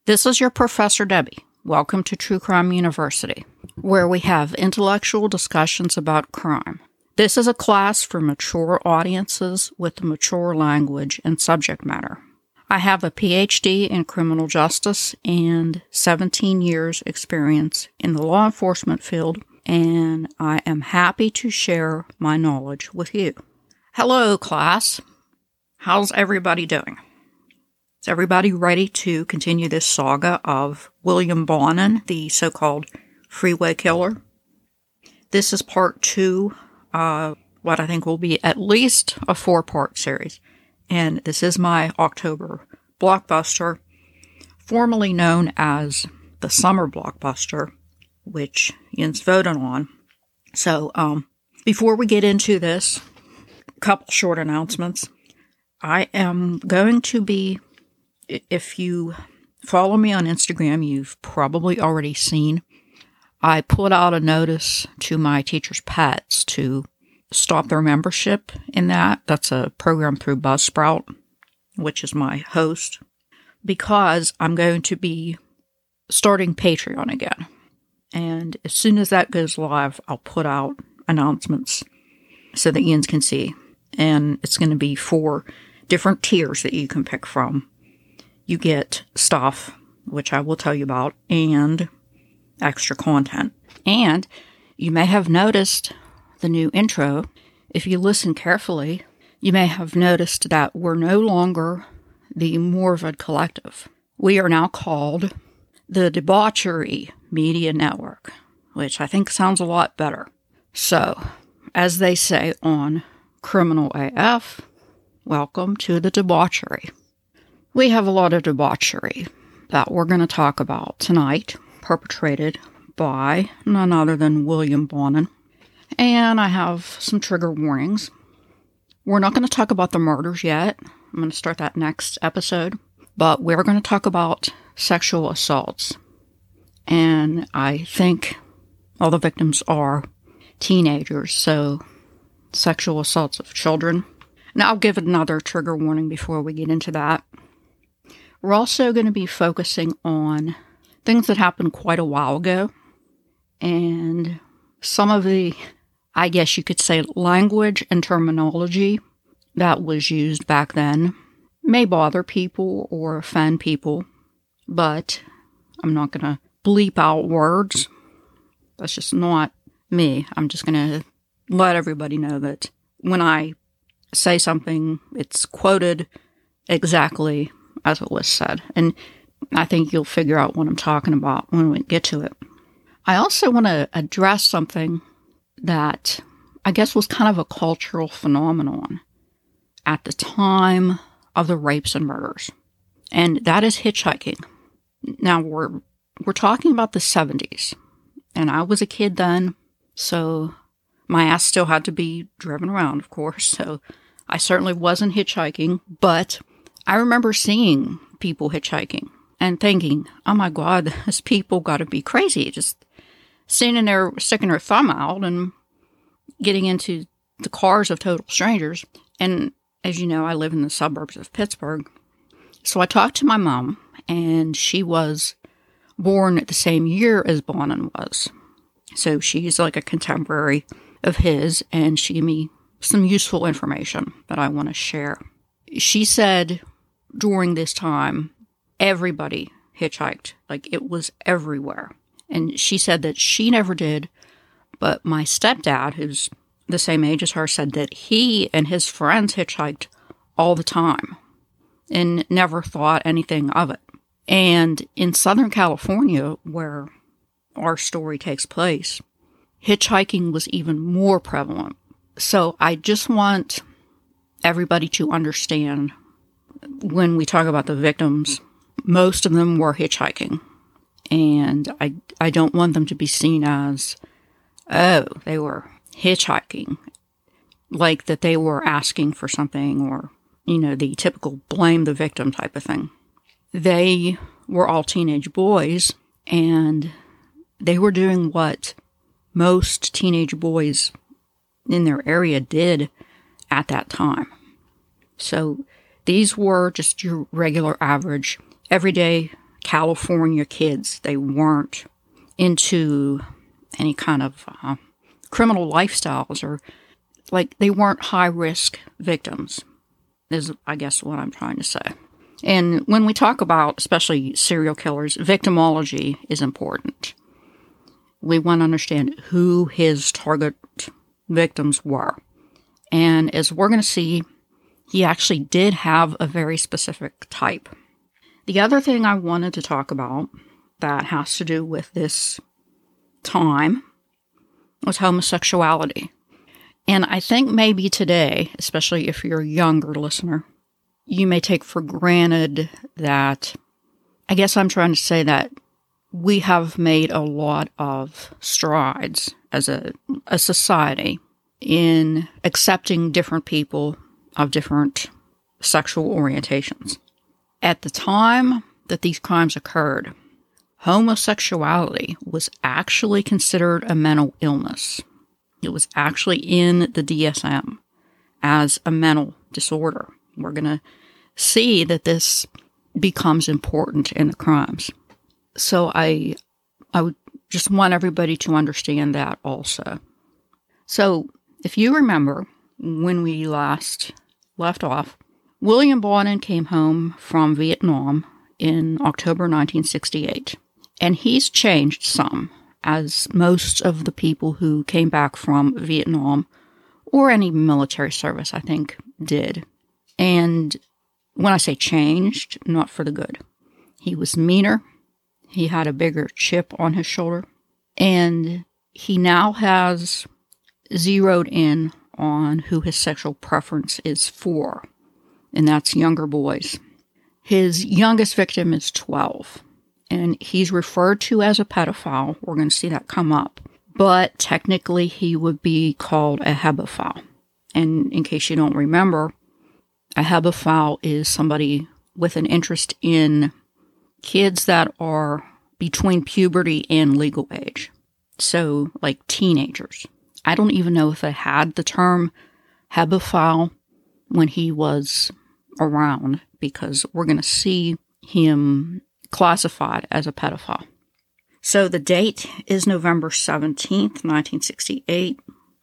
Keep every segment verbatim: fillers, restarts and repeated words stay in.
This is your Professor Debbie. Welcome to True Crime University, where we have intellectual discussions about crime. This is a class for mature audiences with mature language and subject matter. I have a P H D in criminal justice and seventeen years experience in the law enforcement field, and I am happy to share my knowledge with you. Hello, class. How's everybody doing? Is everybody ready to continue this saga of William Bonin, the so-called freeway killer? This is part two, uh, what I think will be at least a four-part series. And this is my October blockbuster, formerly known as the Summer Blockbuster, which Ian's voted on. So, um, before we get into this, a couple short announcements. I am going to be, if you follow me on Instagram, you've probably already seen, I put out a notice to my teachers' pets to stop their membership in that. That's a program through Buzzsprout, which is my host, because I'm going to be starting Patreon again. And as soon as that goes live, I'll put out announcements so that Ian's can see. And it's going to be four different tiers that you can pick from. You get stuff, which I will tell you about, and extra content. And you may have noticed the new intro. If you listen carefully, you may have noticed that we're no longer the Morvad Collective. We are now called the Debauchery Media Network, which I think sounds a lot better. So, as they say on Criminal A F, welcome to the debauchery. We have a lot of debauchery that we're going to talk about tonight, perpetrated by none other than William Bonin. And I have some trigger warnings. We're not going to talk about the murders yet. I'm going to start that next episode. But we're going to talk about sexual assaults. And I think all the victims are teenagers, so sexual assaults of children. And I'll give another trigger warning before we get into that. We're also going to be focusing on things that happened quite a while ago. And some of the, I guess you could say, language and terminology that was used back then may bother people or offend people. But I'm not going to bleep out words. That's just not me. I'm just going to let everybody know that when I say something, it's quoted exactly as it was said. And I think you'll figure out what I'm talking about when we get to it. I also want to address something that I guess was kind of a cultural phenomenon at the time of the rapes and murders. And that is hitchhiking. Now, we're we're talking about the seventies. And I was a kid then, so my ass still had to be driven around, of course. So I certainly wasn't hitchhiking, but I remember seeing people hitchhiking and thinking, oh my God, these people got to be crazy. Just standing there, sticking their thumb out and getting into the cars of total strangers. And as you know, I live in the suburbs of Pittsburgh. So I talked to my mom, and she was born the same year as Bonin was. So she's like a contemporary of his, and she gave me some useful information that I want to share. She said during this time, everybody hitchhiked. Like, it was everywhere. And she said that she never did, but my stepdad, who's the same age as her, said that he and his friends hitchhiked all the time and never thought anything of it. And in Southern California, where our story takes place, hitchhiking was even more prevalent. So I just want everybody to understand, when we talk about the victims, most of them were hitchhiking. And I, I don't want them to be seen as, oh, they were hitchhiking, like that they were asking for something, or, you know, the typical blame the victim type of thing. They were all teenage boys, and they were doing what most teenage boys in their area did at that time. So these were just your regular average, everyday California kids. They weren't into any kind of uh, criminal lifestyles, or like they weren't high-risk victims, is I guess what I'm trying to say. And when we talk about, especially serial killers, victimology is important. We want to understand who his target victims were. And as we're going to see, he actually did have a very specific type. The other thing I wanted to talk about that has to do with this time was homosexuality. And I think maybe today, especially if you're a younger listener, you may take for granted that, I guess I'm trying to say that we have made a lot of strides as a, a society in accepting different people of different sexual orientations. At the time that these crimes occurred, homosexuality was actually considered a mental illness. It was actually in the D S M as a mental disorder. We're going to see that this becomes important in the crimes. So I, I would just want everybody to understand that also. So if you remember when we last left off, William Bonin came home from Vietnam in October nineteen sixty-eight. And he's changed some, as most of the people who came back from Vietnam or any military service, I think, did. And when I say changed, not for the good. He was meaner. He had a bigger chip on his shoulder. And he now has zeroed in on who his sexual preference is for. And that's younger boys. His youngest victim is twelve. And he's referred to as a pedophile. We're going to see that come up. But technically, he would be called a hebephile. And in case you don't remember, a hebephile is somebody with an interest in kids that are between puberty and legal age. So, like teenagers. I don't even know if they had the term hebephile when he was around, because we're going to see him classified as a pedophile. So the date is November seventeenth, nineteen sixty-eight.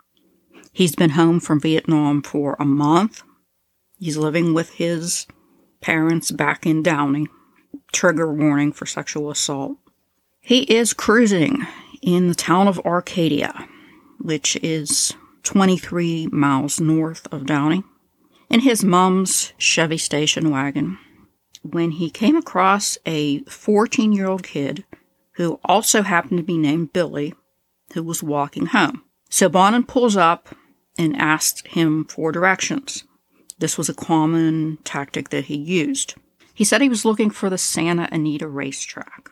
He's been home from Vietnam for a month. He's living with his parents back in Downey. Trigger warning for sexual assault. He is cruising in the town of Arcadia, which is twenty-three miles north of Downey, in his mom's Chevy station wagon, when he came across a fourteen-year-old kid who also happened to be named Billy, who was walking home. So Bonin pulls up and asked him for directions. This was a common tactic that he used. He said he was looking for the Santa Anita racetrack.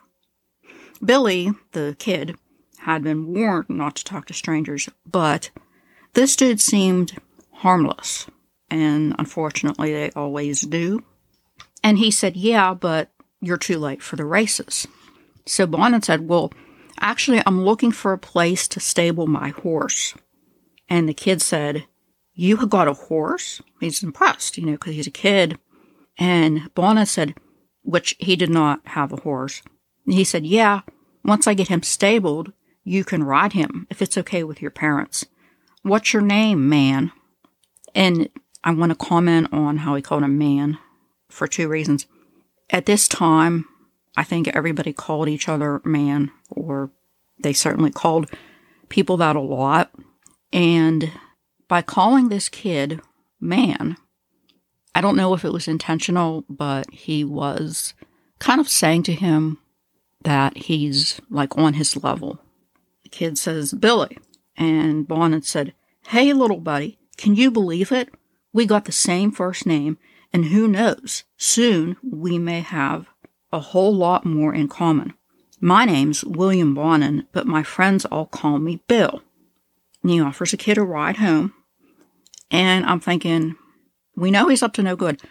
Billy, the kid, had been warned not to talk to strangers, but this dude seemed harmless, and unfortunately they always do. And he said, yeah, but you're too late for the races. So Bonin said, well, actually, I'm looking for a place to stable my horse. And the kid said, you have got a horse? He's impressed, you know, because he's a kid. And Bonin said, which he did not have a horse. And he said, yeah, once I get him stabled, you can ride him, if it's okay with your parents. What's your name, man? And I want to comment on how he called him man for two reasons. At this time, I think everybody called each other man, or they certainly called people that a lot. And by calling this kid man, I don't know if it was intentional, but he was kind of saying to him that he's like on his level. The kid says, Billy. And Bonin said, hey, little buddy, can you believe it? We got the same first name, and who knows, soon we may have a whole lot more in common. My name's William Bonin, but my friends all call me Bill. And he offers the kid a ride home, and I'm thinking, we know he's up to no good.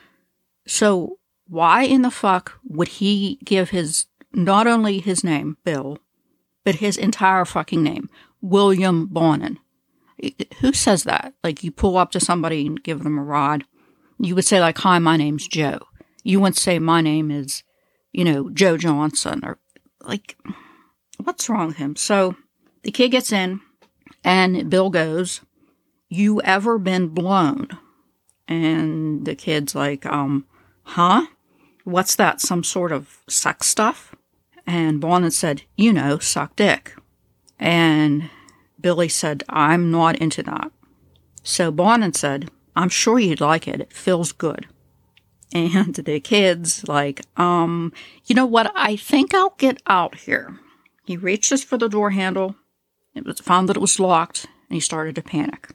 So why in the fuck would he give his, not only his name, Bill, but his entire fucking name, William Bonin? Who says that? Like, you pull up to somebody and give them a ride. You would say, like, hi, my name's Joe. You wouldn't say, my name is you know, Joe Johnson, or like, what's wrong with him? So the kid gets in, and Bill goes, "You ever been blown?" And the kid's like, um, huh? What's that, some sort of sex stuff? And Bonin said, you know, suck dick. And Billy said, I'm not into that. So Bonin said, I'm sure you'd like it. It feels good. And the kid's like, um, you know what? I think I'll get out here. He reaches for the door handle. It was found that it was locked, and he started to panic.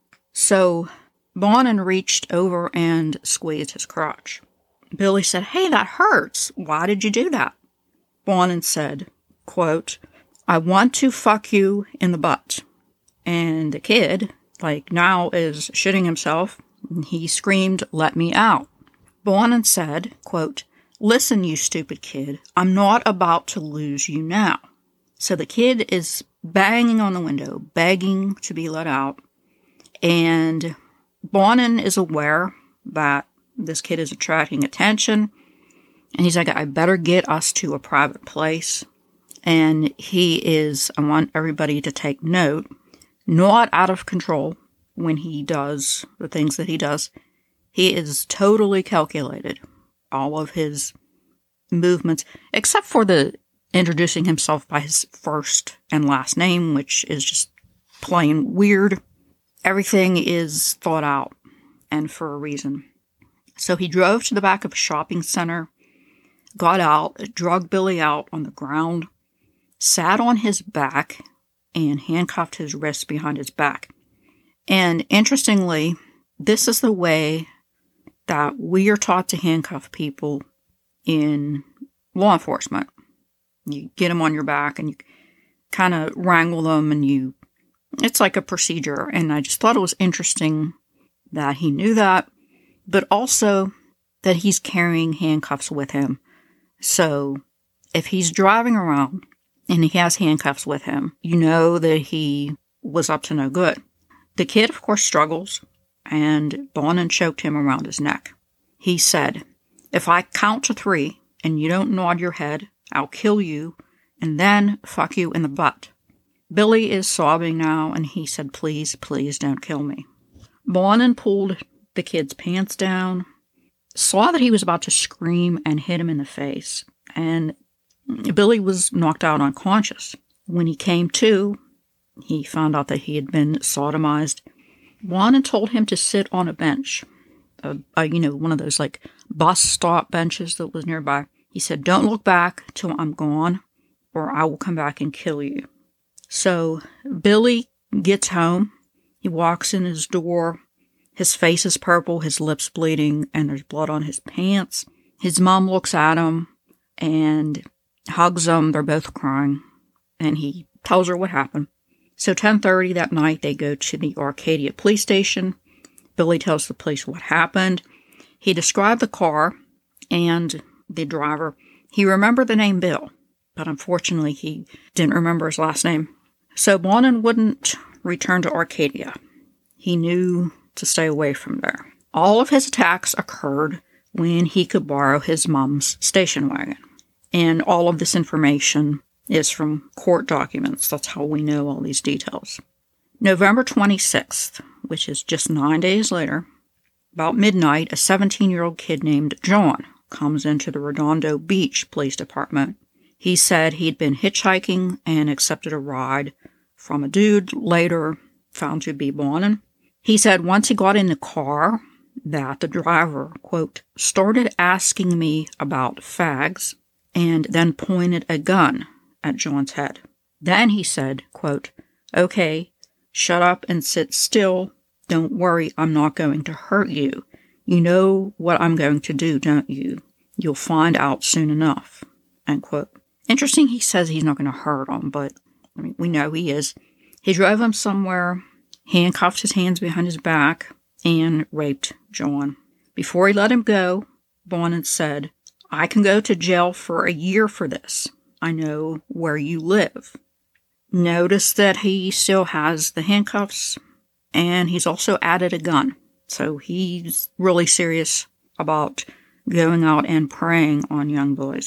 So Bonin reached over and squeezed his crotch. Billy said, hey, that hurts. Why did you do that? Bonin said, quote, I want to fuck you in the butt. And the kid, like, now is shitting himself. And he screamed, let me out. Bonin said, quote, listen, you stupid kid, I'm not about to lose you now. So the kid is banging on the window, begging to be let out. And Bonin is aware that this kid is attracting attention. And he's like, I better get us to a private place. And he is, I want everybody to take note, not out of control when he does the things that he does. He is totally calculated. All of his movements, except for the introducing himself by his first and last name, which is just plain weird. Everything is thought out and for a reason. So he drove to the back of a shopping center, got out, dragged Billy out on the ground, sat on his back, and handcuffed his wrists behind his back. And interestingly, this is the way that we are taught to handcuff people in law enforcement. You get them on your back and you kind of wrangle them, and you, it's like a procedure. And I just thought it was interesting that he knew that, but also that he's carrying handcuffs with him. So if he's driving around and he has handcuffs with him, you know that he was up to no good. The kid, of course, struggles, and Bonin choked him around his neck. He said, if I count to three and you don't nod your head, I'll kill you and then fuck you in the butt. Billy is sobbing now, and he said, please, please don't kill me. Bonin pulled the kid's pants down, saw that he was about to scream, and hit him in the face. And Billy was knocked out unconscious. When he came to, he found out that he had been sodomized. Bonin told him to sit on a bench, a, a, you know, one of those like bus stop benches that was nearby. He said, don't look back till I'm gone, or I will come back and kill you. So Billy gets home. He walks in his door. His face is purple, his lips bleeding, and there's blood on his pants. His mom looks at him and hugs him. They're both crying. And he tells her what happened. So ten thirty that night, they go to the Arcadia police station. Billy tells the police what happened. He described the car and the driver. He remembered the name Bill, but unfortunately he didn't remember his last name. So Bonin wouldn't return to Arcadia. He knew to stay away from there. All of his attacks occurred when he could borrow his mom's station wagon. And all of this information is from court documents. That's how we know all these details. November twenty-sixth, which is just nine days later, about midnight, a seventeen-year-old kid named John comes into the Redondo Beach Police Department. He said he'd been hitchhiking and accepted a ride from a dude later found to be Bonin. He said once he got in the car that the driver, quote, started asking me about fags and then pointed a gun at John's head. Then he said, quote, okay, shut up and sit still. Don't worry, I'm not going to hurt you. You know what I'm going to do, don't you? You'll find out soon enough, end quote. Interesting, he says he's not going to hurt him, but I mean, we know he is. He drove him somewhere, handcuffed his hands behind his back, and raped John. Before he let him go, Bonin said, I can go to jail for a year for this. I know where you live. Notice that he still has the handcuffs, and he's also added a gun. So he's really serious about going out and preying on young boys.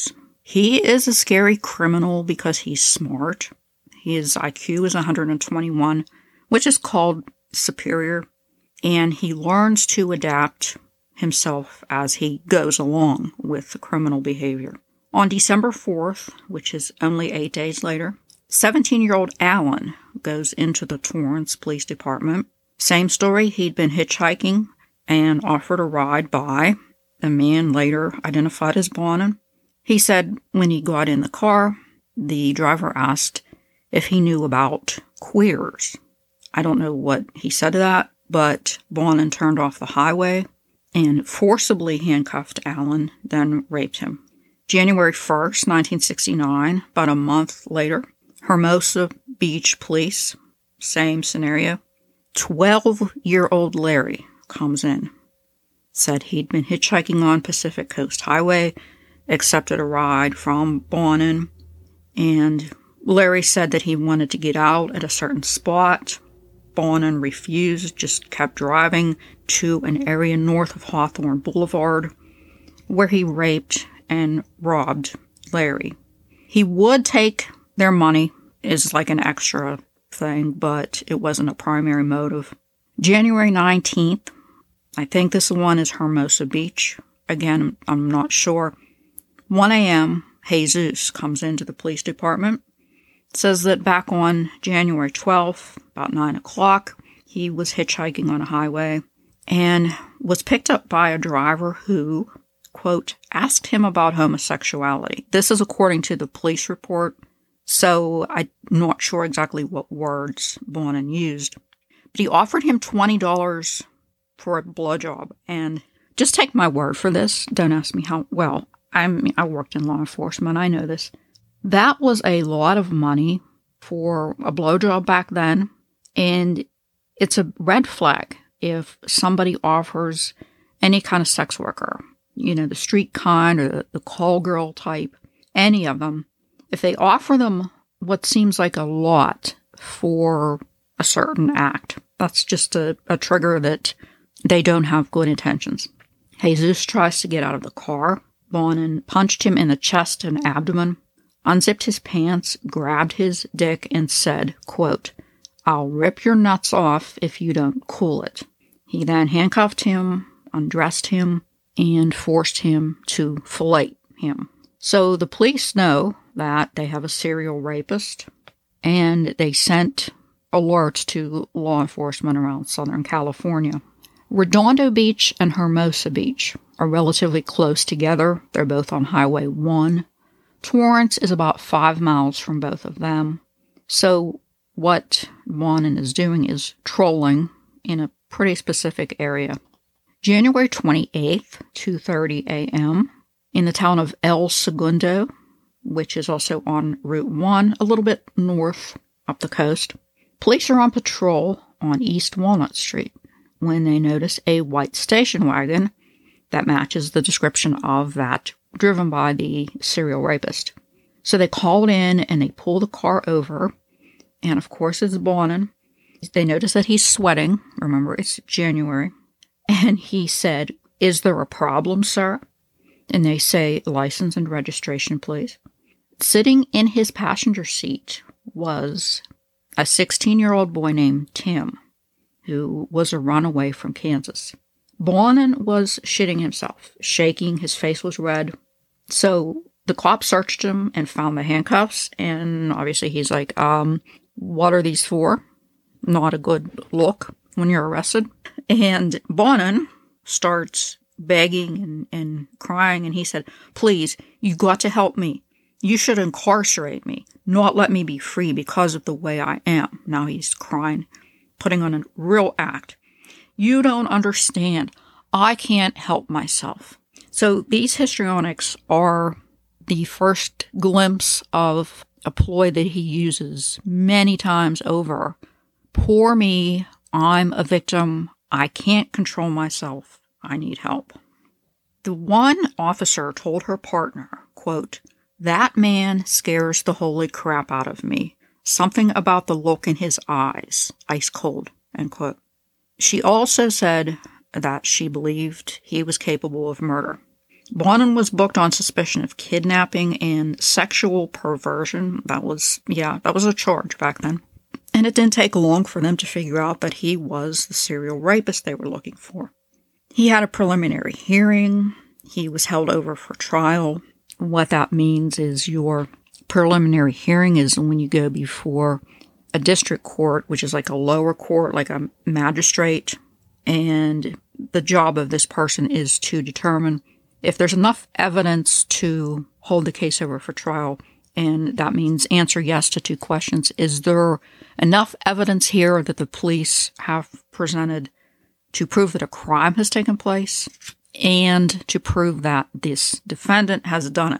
He is a scary criminal because he's smart. His I Q is one hundred twenty-one, which is called superior, and he learns to adapt himself as he goes along with the criminal behavior. On December fourth, which is only eight days later, seventeen-year-old Alan goes into the Torrance Police Department. Same story, he'd been hitchhiking and offered a ride by a man later identified as Bonin. He said when he got in the car, the driver asked if he knew about queers. I don't know what he said to that, but Bonin turned off the highway and forcibly handcuffed Alan, then raped him. January first, nineteen sixty-nine, about a month later, Hermosa Beach Police, same scenario. twelve-year-old Larry comes in, said he'd been hitchhiking on Pacific Coast Highway, accepted a ride from Bonin, and Larry said that he wanted to get out at a certain spot. Bonin refused, just kept driving to an area north of Hawthorne Boulevard, where he raped and robbed Larry. He would take their money as like an extra thing, but it wasn't a primary motive. January nineteenth, I think this one is Hermosa Beach. Again, I'm not sure. one a.m., Jesus comes into the police department. Says that back on January twelfth, about nine o'clock, he was hitchhiking on a highway and was picked up by a driver who, quote, asked him about homosexuality. This is according to the police report, so I'm not sure exactly what words Bonin used. But he offered him twenty dollars for a blowjob, and just take my word for this. Don't ask me how well. I mean, I worked in law enforcement. I know this. That was a lot of money for a blowjob back then, and it's a red flag if somebody offers any kind of sex worker, you know, the street kind or the, the call girl type, any of them, if they offer them what seems like a lot for a certain act, that's just a, a trigger that they don't have good intentions. Jesus tries to get out of the car. Bonin punched him in the chest and abdomen, unzipped his pants, grabbed his dick, and said, quote, I'll rip your nuts off if you don't cool it. He then handcuffed him, undressed him, and forced him to fillet him. So the police know that they have a serial rapist, and they sent alerts to law enforcement around Southern California. Redondo Beach and Hermosa Beach are relatively close together. They're both on Highway one. Torrance is about five miles from both of them. So what Bonin is doing is trolling in a pretty specific area. January twenty-eighth, two thirty a.m., in the town of El Segundo, which is also on Route one, a little bit north up the coast, police are on patrol on East Walnut Street when they notice a white station wagon that matches the description of that driven by the serial rapist. So they called in and they pull the car over, and of course it's Bonin. They notice that he's sweating. Remember, it's January. And he said, is there a problem, sir? And they say, license and registration, please. Sitting in his passenger seat was a sixteen-year-old boy named Tim, who was a runaway from Kansas. Bonin was shitting himself, shaking, his face was red. So the cops searched him and found the handcuffs, and obviously he's like, um, what are these for? Not a good look when you're arrested. And Bonin starts begging and, and crying, and he said, please, you got to help me. You should incarcerate me, not let me be free because of the way I am. Now he's crying, putting on a real act. You don't understand. I can't help myself. So these histrionics are the first glimpse of a ploy that he uses many times over. Poor me. I'm a victim. I can't control myself. I need help. The one officer told her partner, quote, that man scares the holy crap out of me. Something about the look in his eyes. Ice cold, end quote. She also said that she believed he was capable of murder. Bonin was booked on suspicion of kidnapping and sexual perversion. That was, yeah, that was a charge back then. And it didn't take long for them to figure out that he was the serial rapist they were looking for. He had a preliminary hearing. He was held over for trial. What that means is your preliminary hearing is when you go before a district court, which is like a lower court, like a magistrate. And the job of this person is to determine if there's enough evidence to hold the case over for trial. And that means answer yes to two questions. Is there enough evidence here that the police have presented to prove that a crime has taken place and to prove that this defendant has done it?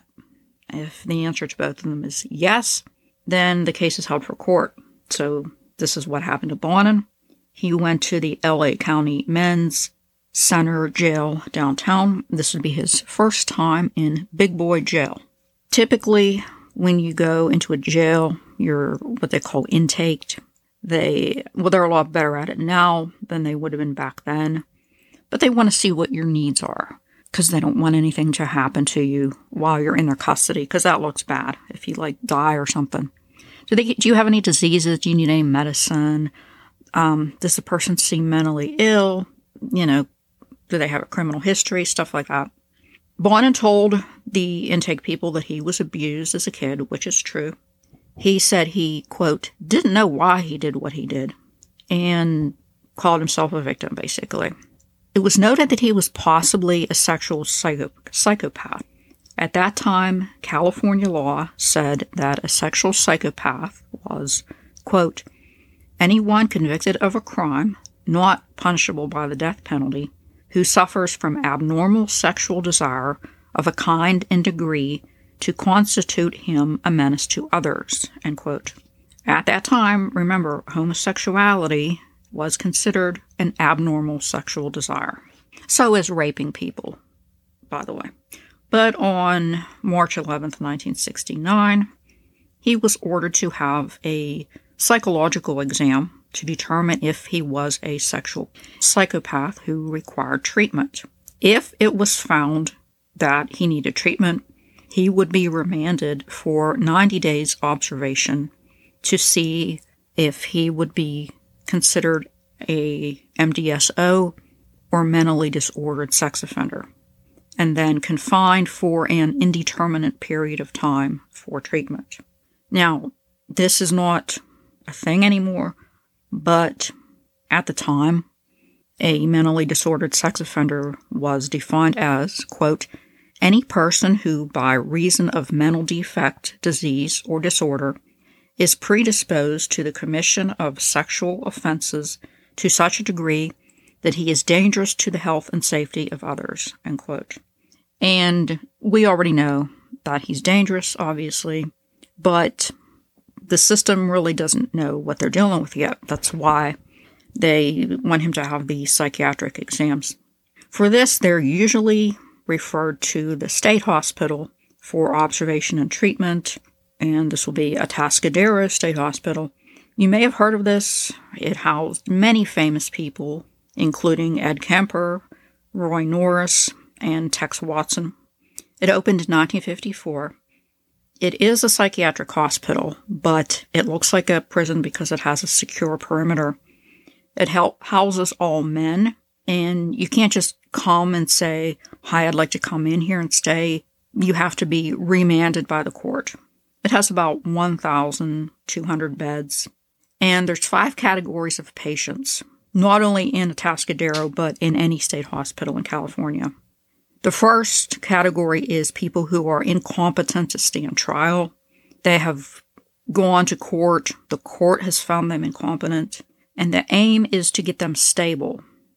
If the answer to both of them is yes, then the case is held for court. So this is what happened to Bonin. He went to the L A County Men's Center Jail downtown. This would be his first time in Big Boy Jail. Typically, when you go into a jail, you're what they call intaked. They, well, they're a lot better at it now than they would have been back then. But they want to see what your needs are because they don't want anything to happen to you while you're in their custody because that looks bad if you, like, die or something. Do they? Do you have any diseases? Do you need any medicine? Um, does the person seem mentally ill? You know, do they have a criminal history? Stuff like that. Bonin told the intake people that he was abused as a kid, which is true. He said he, quote, didn't know why he did what he did, and called himself a victim, basically. It was noted that he was possibly a sexual psycho- psychopath. At that time, California law said that a sexual psychopath was, quote, anyone convicted of a crime not punishable by the death penalty who suffers from abnormal sexual desire of a kind and degree to constitute him a menace to others, end quote. At that time, remember, homosexuality was considered an abnormal sexual desire. So is raping people, by the way. But on March eleventh, nineteen sixty-nine, he was ordered to have a psychological exam to determine if he was a sexual psychopath who required treatment. If it was found that he needed treatment, he would be remanded for ninety days observation to see if he would be considered a M D S O or mentally disordered sex offender, and then confined for an indeterminate period of time for treatment. Now, this is not a thing anymore, but at the time, a mentally disordered sex offender was defined as, quote, any person who, by reason of mental defect, disease, or disorder, is predisposed to the commission of sexual offenses to such a degree that he is dangerous to the health and safety of others, end quote. And we already know that he's dangerous, obviously, but the system really doesn't know what they're dealing with yet. That's why they want him to have these psychiatric exams. For this, they're usually referred to the state hospital for observation and treatment, and this will be Atascadero State Hospital. You may have heard of this. It housed many famous people, including Ed Kemper, Roy Norris, and Tex Watson. It opened in nineteen fifty-four. It is a psychiatric hospital, but it looks like a prison because it has a secure perimeter. It houses all men, and you can't just come and say, hi, I'd like to come in here and stay. You have to be remanded by the court. It has about one thousand two hundred beds, and there's five categories of patients, not only in Atascadero, but in any state hospital in California. The first category is people who are incompetent to stand trial. They have gone to court. The court has found them incompetent. And the aim is to get them stable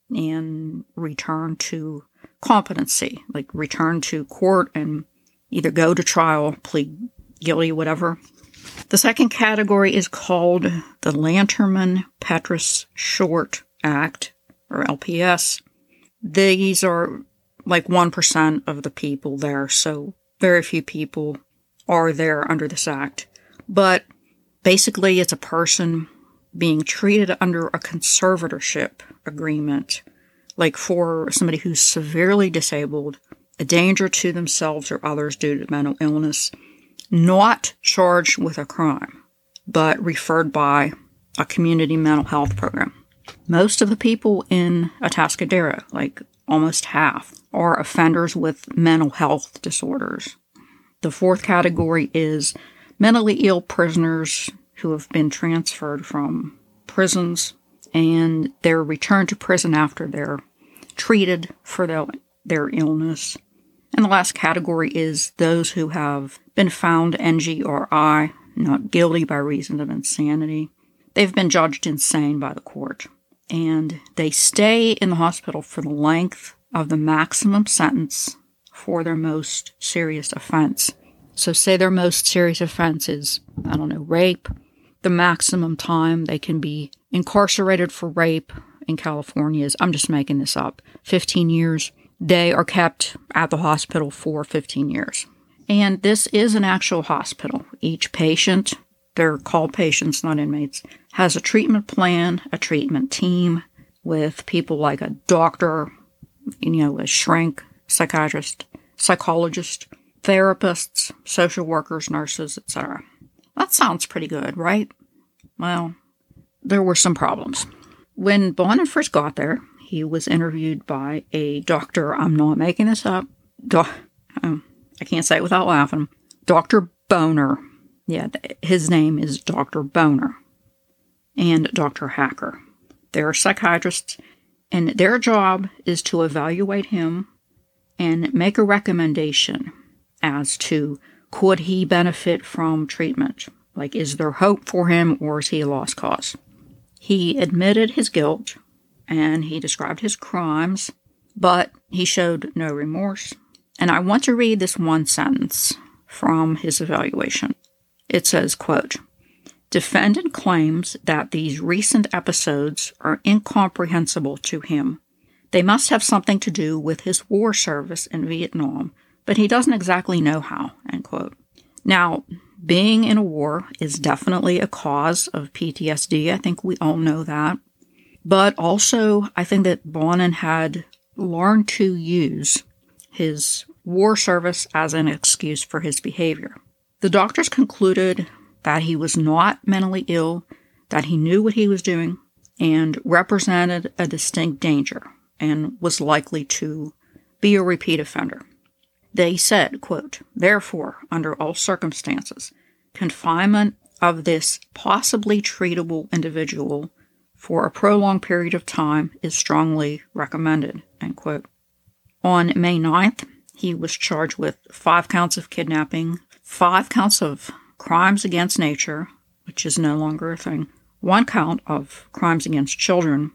and return to competency, like return to court and either go to trial, plead guilty, whatever. The second category is called the Lanterman-Petrus Short Act, or L P S. These are like one percent of the people there, so very few people are there under this act. But basically, it's a person being treated under a conservatorship agreement, like for somebody who's severely disabled a danger to themselves or others due to mental illness, not charged with a crime, but referred by a community mental health program. Most of the people in Atascadero, like almost half, are offenders with mental health disorders. The fourth category is mentally ill prisoners who have been transferred from prisons and they're returned to prison after they're treated for their, their illness. And the last category is those who have been found N G R I, not guilty by reason of insanity. They've been judged insane by the court, and they stay in the hospital for the length of the maximum sentence for their most serious offense. So say their most serious offense is, I don't know, rape. The maximum time they can be incarcerated for rape in California is, I'm just making this up, fifteen years. They are kept at the hospital for fifteen years. And this is an actual hospital. Each patient, they're called patients, not inmates, has a treatment plan, a treatment team with people like a doctor, you know, a shrink, psychiatrist, psychologist, therapists, social workers, nurses, et cetera. That sounds pretty good, right? Well, there were some problems. When Bonin first got there, he was interviewed by a doctor. I'm not making this up. Do- um, I can't say it without laughing. Doctor Boner. Yeah, his name is Doctor Boner. And Doctor Hacker. They're psychiatrists, and their job is to evaluate him and make a recommendation as to could he benefit from treatment. Like, is there hope for him, or is he a lost cause? He admitted his guilt, and he described his crimes, but he showed no remorse. And I want to read this one sentence from his evaluation. It says, quote, "Defendant claims that these recent episodes are incomprehensible to him. They must have something to do with his war service in Vietnam, but he doesn't exactly know how," end quote. Now, being in a war is definitely a cause of P T S D. I think we all know that. But also, I think that Bonin had learned to use his war service as an excuse for his behavior. The doctors concluded that he was not mentally ill, that he knew what he was doing, and represented a distinct danger, and was likely to be a repeat offender. They said, quote, "Therefore, under all circumstances, confinement of this possibly treatable individual for a prolonged period of time is strongly recommended," end quote. On May ninth, he was charged with five counts of kidnapping, five counts of crimes against nature, which is no longer a thing, one count of crimes against children,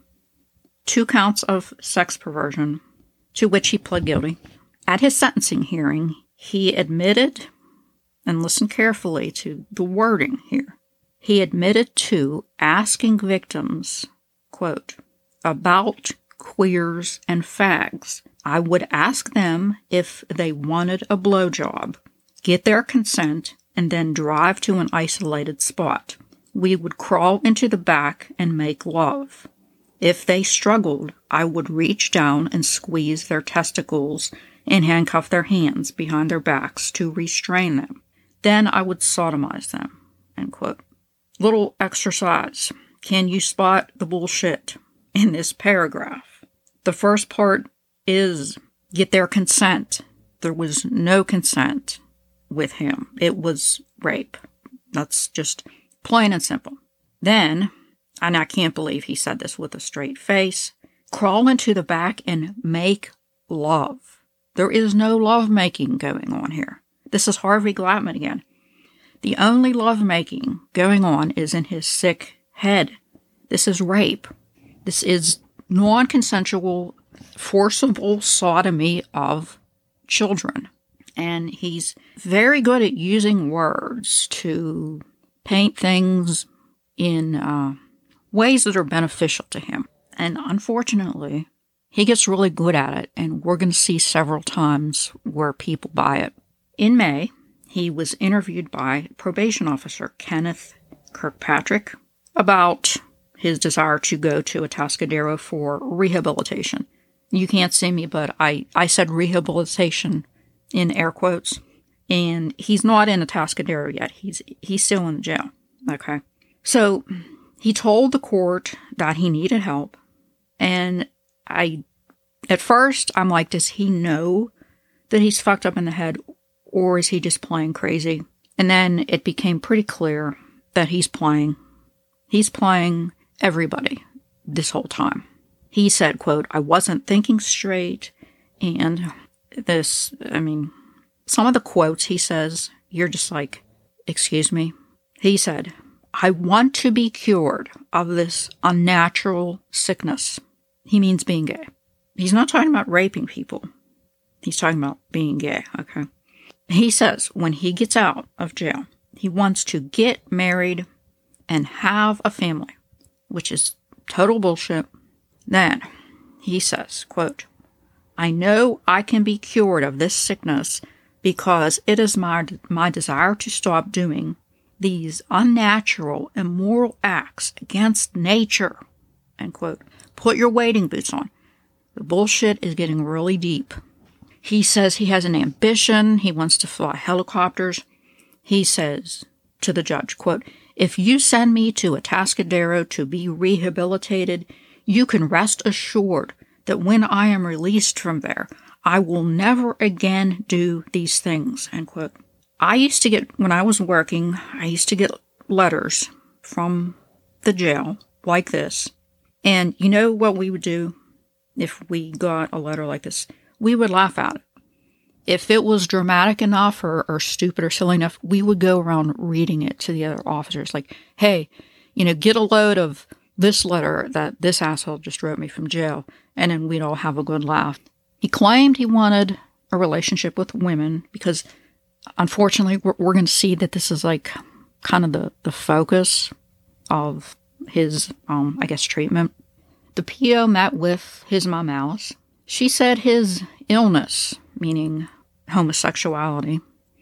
two counts of sex perversion, to which he pled guilty. At his sentencing hearing, he admitted, and listen carefully to the wording here, he admitted to asking victims, quote, "about queers and fags. I would ask them if they wanted a blowjob, get their consent, and then drive to an isolated spot. We would crawl into the back and make love. If they struggled, I would reach down and squeeze their testicles and handcuff their hands behind their backs to restrain them. Then I would sodomize them," end quote. Little exercise. Can you spot the bullshit in this paragraph? The first part is get their consent. There was no consent with him. It was rape. That's just plain and simple. Then, and I can't believe he said this with a straight face, crawl into the back and make love. There is no lovemaking going on here. This is Harvey Glatman again. The only lovemaking going on is in his sick head. This is rape. This is non-consensual, forcible sodomy of children. And he's very good at using words to paint things in uh, ways that are beneficial to him. And unfortunately, he gets really good at it, and we're going to see several times where people buy it. In May, he was interviewed by probation officer Kenneth Kirkpatrick about his desire to go to Atascadero for rehabilitation. You can't see me, but I, I said rehabilitation in air quotes. And he's not in Atascadero yet. He's he's still in jail. Okay. So he told the court that he needed help. And I, at first, I'm like, does he know that he's fucked up in the head? Or is he just playing crazy? And then it became pretty clear that he's playing. He's playing everybody this whole time. He said, quote, I wasn't thinking straight. And this, I mean, some of the quotes he says, you're just like, excuse me. He said, I want to be cured of this unnatural sickness. He means being gay. He's not talking about raping people. He's talking about being gay, okay? He says when he gets out of jail, he wants to get married and have a family, which is total bullshit. Then he says, quote, I know I can be cured of this sickness because it is my, my desire to stop doing these unnatural, immoral acts against nature, end quote. Put your wading boots on. The bullshit is getting really deep. He says he has an ambition. He wants to fly helicopters. He says to the judge, quote, if you send me to Atascadero to be rehabilitated, you can rest assured that when I am released from there, I will never again do these things, end quote. I used to get, when I was working, I used to get letters from the jail like this. And you know what we would do if we got a letter like this? We would laugh at it. If it was dramatic enough or, or stupid or silly enough, we would go around reading it to the other officers. Like, hey, you know, get a load of this letter that this asshole just wrote me from jail. And then we'd all have a good laugh. He claimed he wanted a relationship with women because, unfortunately, we're, we're going to see that this is like kind of the, the focus of his, um, I guess, treatment. The P O met with his mom, Alice. She said his illness, meaning homosexuality,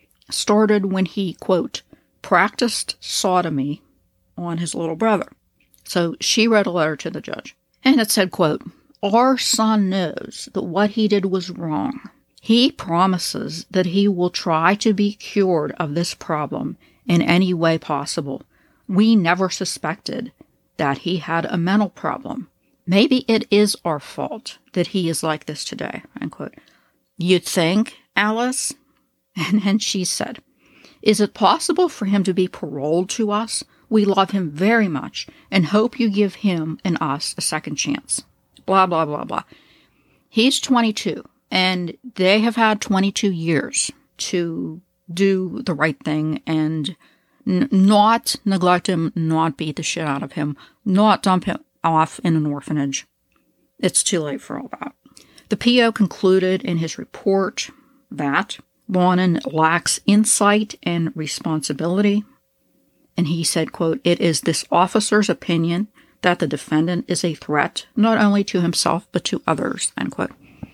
started when he, quote, practiced sodomy on his little brother. So she wrote a letter to the judge. And it said, quote, our son knows that what he did was wrong. He promises that he will try to be cured of this problem in any way possible. We never suspected that he had a mental problem. Maybe it is our fault that he is like this today, end quote. You'd think, Alice? And then she said, is it possible for him to be paroled to us? We love him very much and hope you give him and us a second chance. Blah, blah, blah, blah. He's twenty-two, and they have had twenty-two years to do the right thing and n- not neglect him, not beat the shit out of him, not dump him off in an orphanage. It's too late for all that. The P O concluded in his report that Bonin lacks insight and responsibility. And he said, quote, it is this officer's opinion that the defendant is a threat not only to himself but to others, end quote.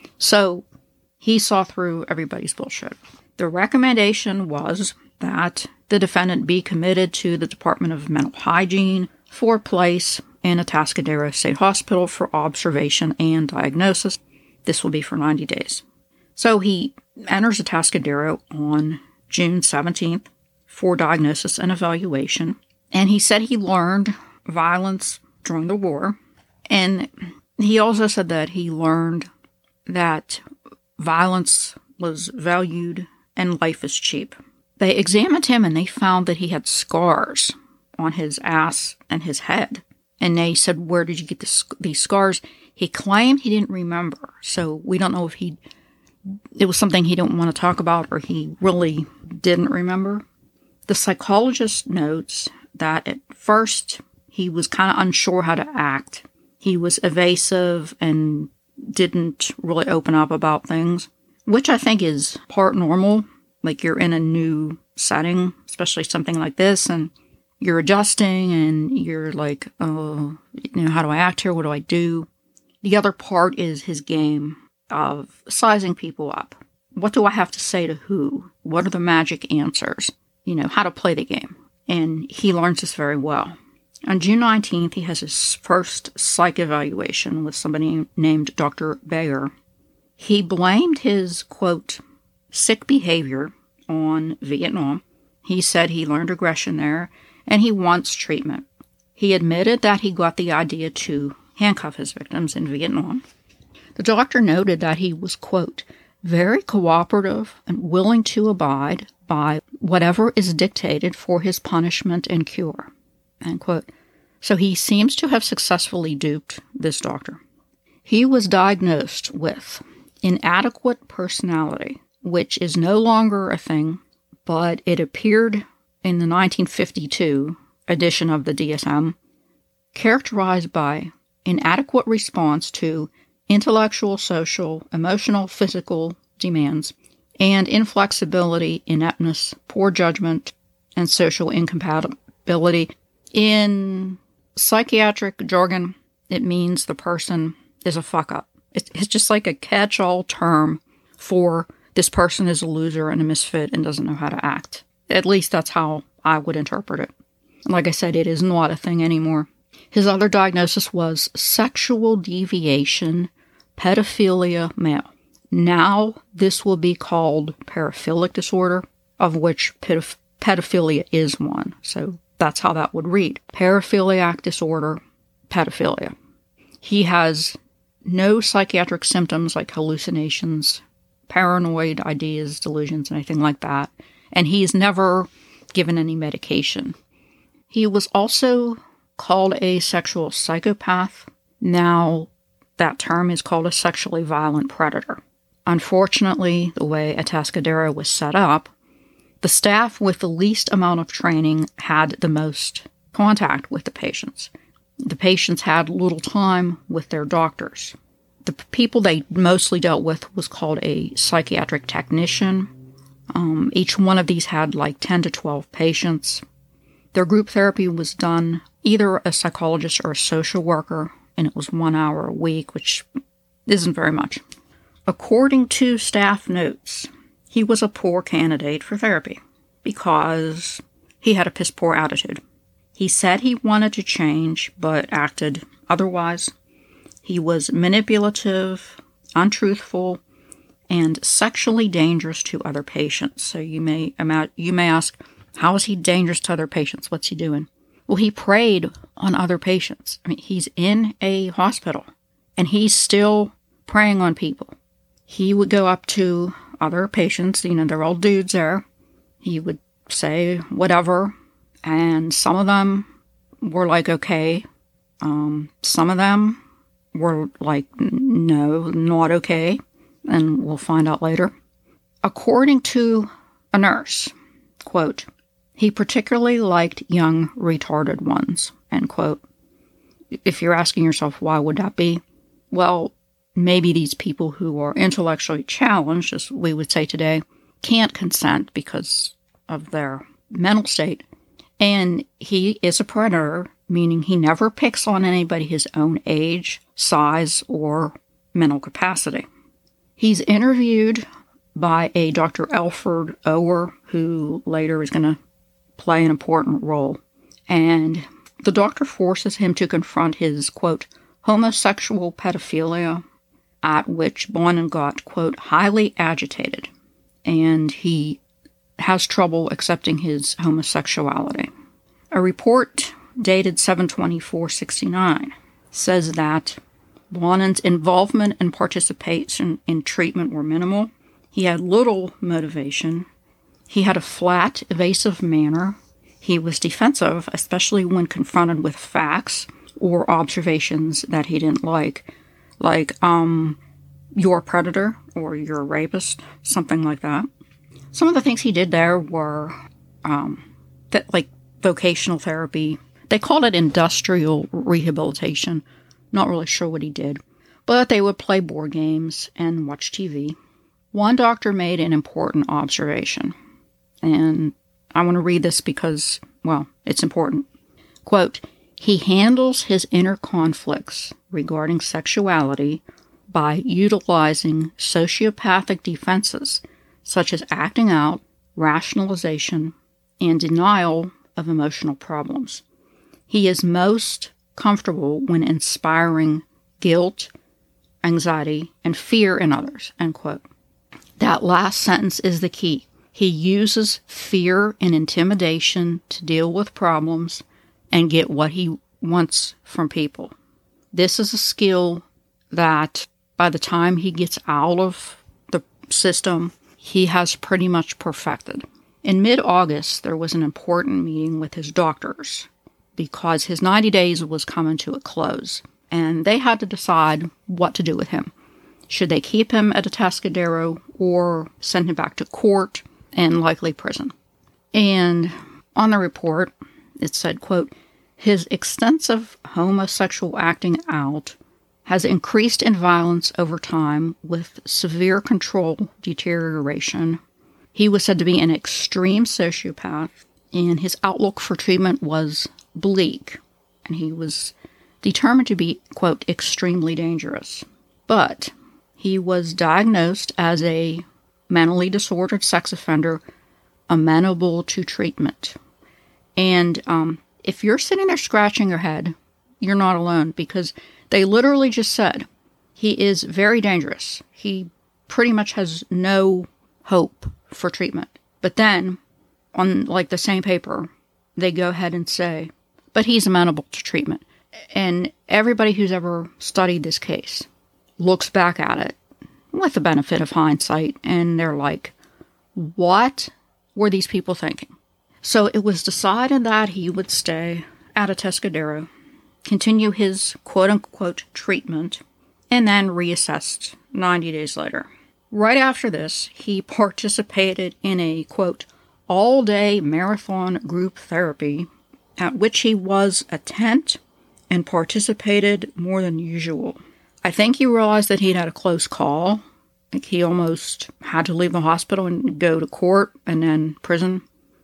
So he saw through everybody's bullshit. The recommendation was that the defendant be committed to the Department of Mental Hygiene for place in Atascadero State Hospital for observation and diagnosis. This will be for ninety days. So he enters Atascadero on June seventeenth for diagnosis and evaluation. And he said he learned violence during the war. And he also said that he learned that violence was valued and life is cheap. They examined him and they found that he had scars on his ass and his head. And they said, where did you get this, these scars? He claimed he didn't remember. So we don't know if he, it was something he didn't want to talk about or he really didn't remember. The psychologist notes that at first he was kind of unsure how to act. He was evasive and didn't really open up about things, which I think is part normal. Like you're in a new setting, especially something like this, and you're adjusting and you're like, oh, you know, how do I act here? What do I do? The other part is his game of sizing people up. What do I have to say to who? What are the magic answers? You know, how to play the game. And he learns this very well. On June nineteenth, he has his first psych evaluation with somebody named Doctor Bayer. He blamed his, quote, sick behavior on Vietnam. He said he learned aggression there, and he wants treatment. He admitted that he got the idea to handcuff his victims in Vietnam. The doctor noted that he was, quote, very cooperative and willing to abide by whatever is dictated for his punishment and cure, end quote. So he seems to have successfully duped this doctor. He was diagnosed with inadequate personality, which is no longer a thing, but it appeared in the nineteen fifty-two edition of the D S M, characterized by inadequate response to intellectual, social, emotional, physical demands, and inflexibility, ineptness, poor judgment, and social incompatibility. In psychiatric jargon, it means the person is a fuck-up. It's just like a catch-all term for this person is a loser and a misfit and doesn't know how to act. At least that's how I would interpret it. Like I said, it is not a thing anymore. His other diagnosis was sexual deviation, pedophilia male. Now this will be called paraphilic disorder, of which pedoph- pedophilia is one. So that's how that would read. Paraphiliac disorder, pedophilia. He has no psychiatric symptoms like hallucinations, paranoid ideas, delusions, anything like that. And he's never given any medication. He was also called a sexual psychopath. Now, that term is called a sexually violent predator. Unfortunately, the way Atascadero was set up, the staff with the least amount of training had the most contact with the patients. The patients had little time with their doctors. The people they mostly dealt with was called a psychiatric technician. Um, each one of these had like ten to twelve patients. Their group therapy was done either a psychologist or a social worker, and it was one hour a week, which isn't very much. According to staff notes, he was a poor candidate for therapy because he had a piss-poor attitude. He said he wanted to change, but acted otherwise. He was manipulative, untruthful, and sexually dangerous to other patients. So you may you may ask, how is he dangerous to other patients? What's he doing? Well, he preyed on other patients. I mean, he's in a hospital, and he's still preying on people. He would go up to other patients, you know, they're all dudes there. He would say whatever, and some of them were like, okay. Um, some of them were like, no, not okay, and we'll find out later. According to a nurse, quote, he particularly liked young, retarded ones, end quote. If you're asking yourself, why would that be? Well, maybe these people who are intellectually challenged, as we would say today, can't consent because of their mental state. And he is a predator, meaning he never picks on anybody his own age, size, or mental capacity. He's interviewed by a Doctor Alfred Ower, who later is going to play an important role. And the doctor forces him to confront his, quote, homosexual pedophilia, at which Bonin got, quote, highly agitated. And he has trouble accepting his homosexuality. A report dated seven twenty-four sixty-nine says that Bonin's involvement and participation in treatment were minimal. He had little motivation. He had a flat, evasive manner. He was defensive, especially when confronted with facts or observations that he didn't like. Like, um, you're a predator or you're a rapist, something like that. Some of the things he did there were, um, that like vocational therapy. They called it industrial rehabilitation. Not really sure what he did. But they would play board games and watch T V. One doctor made an important observation. And I want to read this because, well, it's important. Quote, he handles his inner conflicts regarding sexuality by utilizing sociopathic defenses, such as acting out, rationalization, and denial of emotional problems. He is most comfortable when inspiring guilt, anxiety, and fear in others, end quote. That last sentence is the key. He uses fear and intimidation to deal with problems and get what he wants from people. This is a skill that by the time he gets out of the system, he has pretty much perfected. In mid-August, there was an important meeting with his doctors because his ninety days was coming to a close, and they had to decide what to do with him. Should they keep him at Atascadero or send him back to court and likely prison? And on the report, it said, quote, his extensive homosexual acting out has increased in violence over time with severe control deterioration. He was said to be an extreme sociopath, and his outlook for treatment was bleak, and he was determined to be, quote, extremely dangerous. But he was diagnosed as a mentally disordered sex offender amenable to treatment. And um, if you're sitting there scratching your head, you're not alone, because they literally just said he is very dangerous. He pretty much has no hope for treatment. But then, on like the same paper, they go ahead and say, but he's amenable to treatment. And everybody who's ever studied this case looks back at it with the benefit of hindsight, and they're like, what were these people thinking? So it was decided that he would stay at Atascadero, continue his quote-unquote treatment, and then reassessed ninety days later. Right after this, he participated in a, quote, all-day marathon group therapy, at which he was a tent and participated more than usual. I think he realized that he'd had a close call. Like he almost had to leave the hospital and go to court and then prison.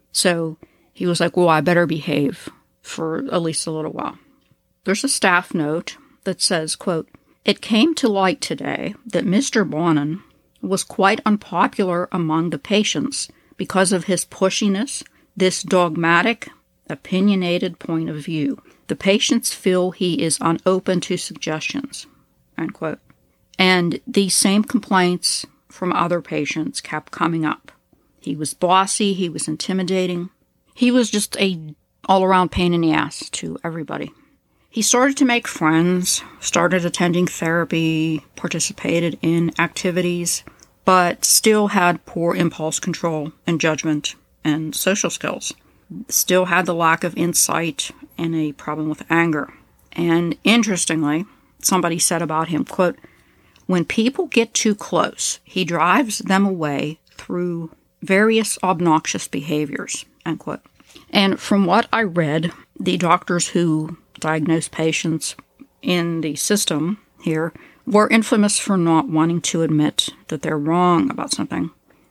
So he was like, well, I better behave for at least a little while. There's a staff note that says, quote, it came to light today that Mister Bonin was quite unpopular among the patients because of his pushiness, this dogmatic, opinionated point of view. The patients feel he is unopen to suggestions, end quote. And these same complaints from other patients kept coming up. He was bossy, he was intimidating. He was just a all-around pain in the ass to everybody. He started to make friends, started attending therapy, participated in activities, but still had poor impulse control and judgment and social skills. Still had the lack of insight and a problem with anger. And interestingly, somebody said about him, quote, when people get too close, he drives them away through various obnoxious behaviors, end quote. And from what I read, the doctors who diagnose patients in the system here were infamous for not wanting to admit that they're wrong about something.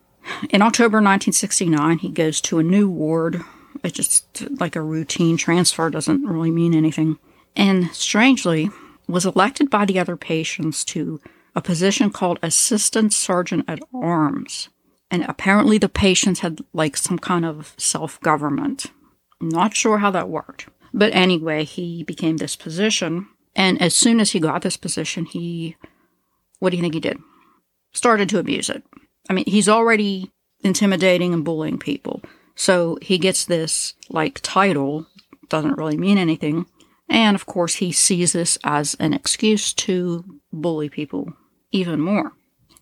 In October nineteen sixty-nine, he goes to a new ward. It's just like a routine transfer, doesn't really mean anything. And strangely, was elected by the other patients to a position called Assistant Sergeant at Arms. And apparently the patients had like some kind of self-government. Not sure how that worked. But anyway, he became this position. And as soon as he got this position, he, what do you think he did? Started to abuse it. I mean, he's already intimidating and bullying people. So he gets this, like, title, doesn't really mean anything. And, of course, he sees this as an excuse to bully people even more.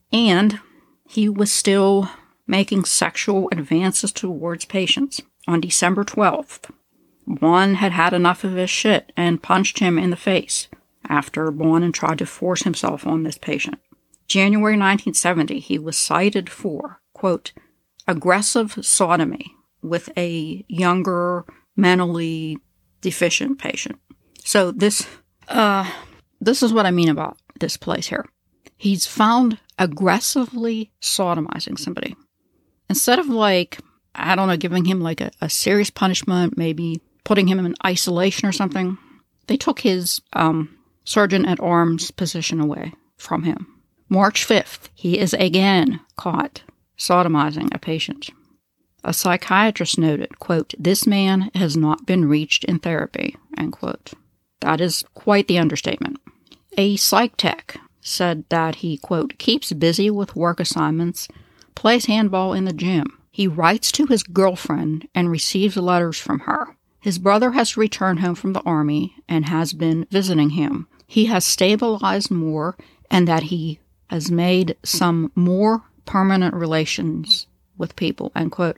And he was still making sexual advances towards patients. On December twelfth, one had had enough of his shit and punched him in the face after Bonin tried to force himself on this patient. January nineteen seventy, he was cited for, quote, aggressive sodomy with a younger, mentally deficient patient. So this, uh, this is what I mean about this place here. He's found aggressively sodomizing somebody. Instead of like, I don't know, giving him like a, a serious punishment, maybe putting him in isolation or something, they took his um, sergeant-at-arms position away from him. March fifth, he is again caught sodomizing a patient. A psychiatrist noted, quote, "This man has not been reached in therapy," end quote. That is quite the understatement. A psych tech said that he, quote, "keeps busy with work assignments, plays handball in the gym. He writes to his girlfriend and receives letters from her. His brother has returned home from the army and has been visiting him. He has stabilized more and that he has made some more permanent relations with people," end quote.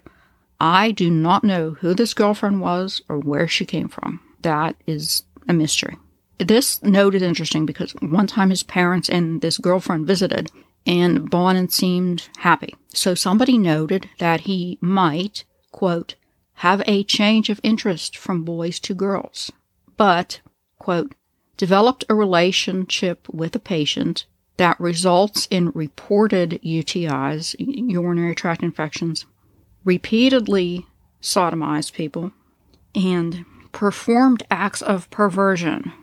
I do not know who this girlfriend was or where she came from. That is a mystery. This note is interesting because one time his parents and this girlfriend visited, and Bonin seemed happy. So somebody noted that he might, quote, "have a change of interest from boys to girls, but," quote, "developed a relationship with a patient that results in reported U T Is, urinary tract infections, repeatedly sodomized people, and performed acts of perversion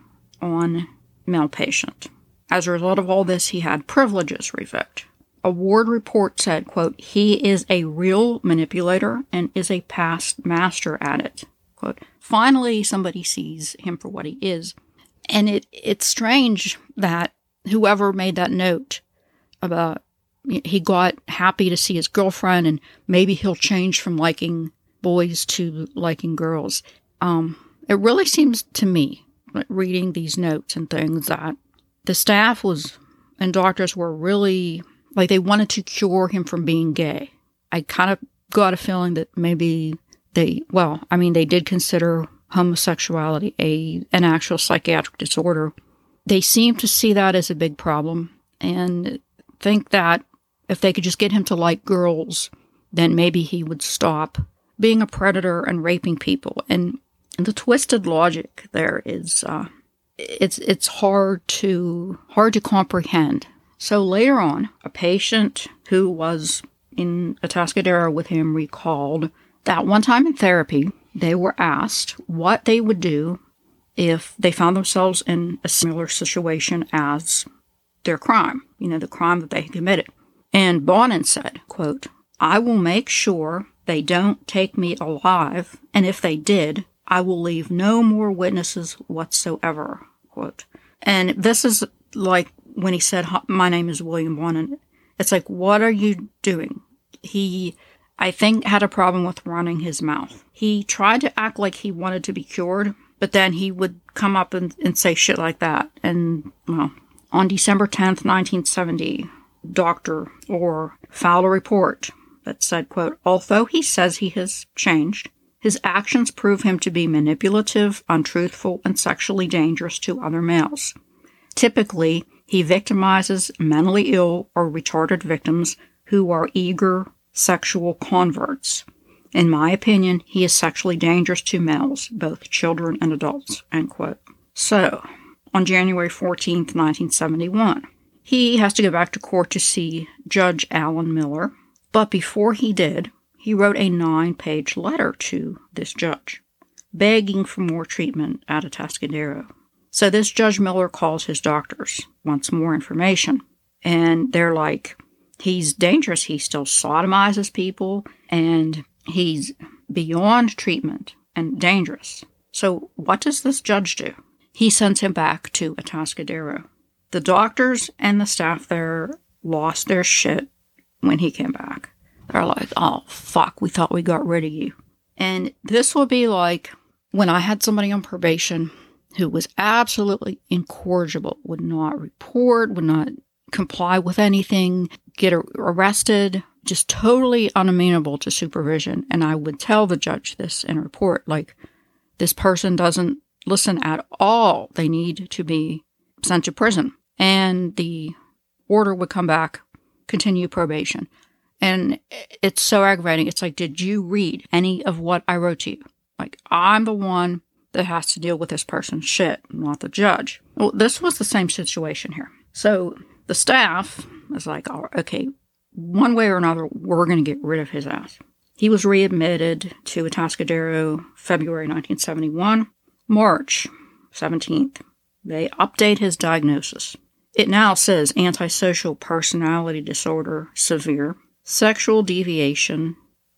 on male patient. As a result of all this, he had privileges revoked. A ward report said, quote, "He is a real manipulator and is a past master at it." Quote, finally, somebody sees him for what he is. And it it's strange that whoever made that note about he got happy to see his girlfriend and maybe he'll change from liking boys to liking girls. Um, it really seems to me, reading these notes and things, that the staff was and doctors were really, like, they wanted to cure him from being gay. I kind of got a feeling that maybe they, well, I mean, they did consider homosexuality a an actual psychiatric disorder. They seem to see that as a big problem and think that if they could just get him to like girls, then maybe he would stop being a predator and raping people. And the twisted logic there is, uh, it's it's hard to hard to comprehend. So later on, a patient who was in Atascadero with him recalled that one time in therapy, they were asked what they would do if they found themselves in a similar situation as their crime, you know, the crime that they had committed. And Bonin said, quote, "I will make sure they don't take me alive, and if they did, I will leave no more witnesses whatsoever," quote. And this is like when he said, "My name is William Bonin." It's like, what are you doing? He, I think, had a problem with running his mouth. He tried to act like he wanted to be cured, but then he would come up and, and say shit like that. And, well, on December tenth, nineteen seventy, Doctor Orr filed a report that said, quote, "Although he says he has changed, his actions prove him to be manipulative, untruthful, and sexually dangerous to other males. Typically, he victimizes mentally ill or retarded victims who are eager sexual converts. In my opinion, he is sexually dangerous to males, both children and adults," end quote. So, on January fourteenth, nineteen seventy-one, he has to go back to court to see Judge Alan Miller. But before he did, he wrote a nine-page letter to this judge, begging for more treatment at Atascadero. So this Judge Miller calls his doctors, wants more information. And they're like, he's dangerous. He still sodomizes people, and he's beyond treatment and dangerous. So what does this judge do? He sends him back to Atascadero. The doctors and the staff there lost their shit when he came back. They're like, "Oh, fuck, we thought we got rid of you." And this would be like when I had somebody on probation who was absolutely incorrigible, would not report, would not comply with anything, get arrested, just totally unamenable to supervision. And I would tell the judge this in a report, like, this person doesn't listen at all. They need to be sent to prison. And the order would come back, continue probation. And it's so aggravating. It's like, did you read any of what I wrote to you? Like, I'm the one that has to deal with this person's shit, not the judge. Well, this was the same situation here. So the staff was like, oh, okay, one way or another, we're going to get rid of his ass. He was readmitted to Atascadero February nineteen seventy-one. March seventeenth, they update his diagnosis. It now says antisocial personality disorder, severe, sexual deviation,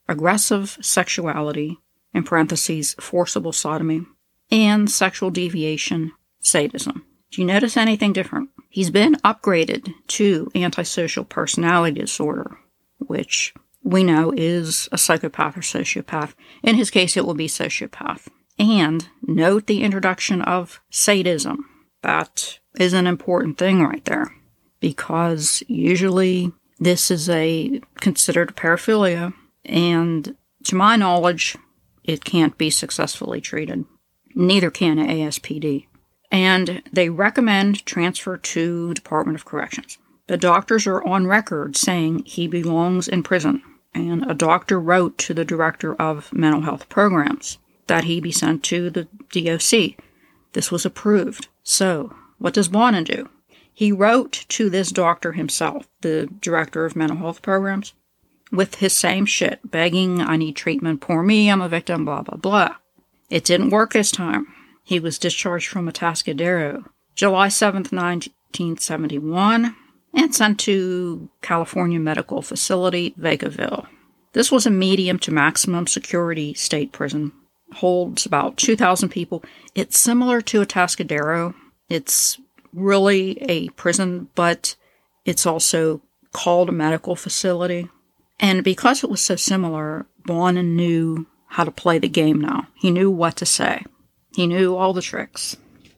aggressive sexuality, in parentheses, forcible sodomy, and sexual deviation, sadism. Do you notice anything different? He's been upgraded to antisocial personality disorder, which we know is a psychopath or sociopath. In his case, it will be sociopath. And note the introduction of sadism. That is an important thing right there, because usually this is a considered paraphilia, and to my knowledge, it can't be successfully treated. Neither can A S P D. And they recommend transfer to Department of Corrections. The doctors are on record saying he belongs in prison, and a doctor wrote to the director of mental health programs that he be sent to the D O C. This was approved. So, what does Bonin do? He wrote to this doctor himself, the director of mental health programs, with his same shit, begging, I need treatment, poor me, I'm a victim, blah, blah, blah. It didn't work this time. He was discharged from Atascadero July seventh, nineteen seventy-one, and sent to California Medical Facility, Vacaville. This was a medium to maximum security state prison. Holds about two thousand people. It's similar to Atascadero. It's really a prison, but it's also called a medical facility. And because it was so similar, Bonin knew how to play the game now. He knew what to say. He knew all the tricks.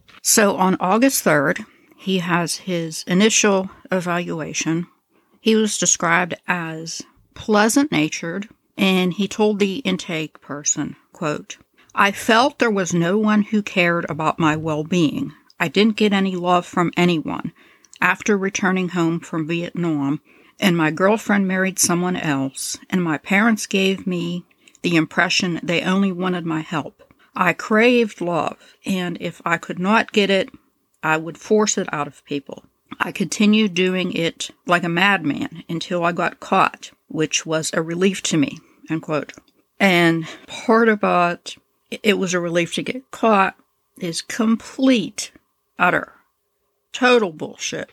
So on August third, he has his initial evaluation. He was described as pleasant-natured, and he told the intake person, quote, I felt there was no one who cared about my well-being. I didn't get any love from anyone. After returning home from Vietnam, and my girlfriend married someone else, and my parents gave me the impression they only wanted my help. I craved love, and if I could not get it, I would force it out of people. I continued doing it like a madman until I got caught, which was a relief to me, end quote. And part about it was a relief to get caught is complete, utter, total bullshit.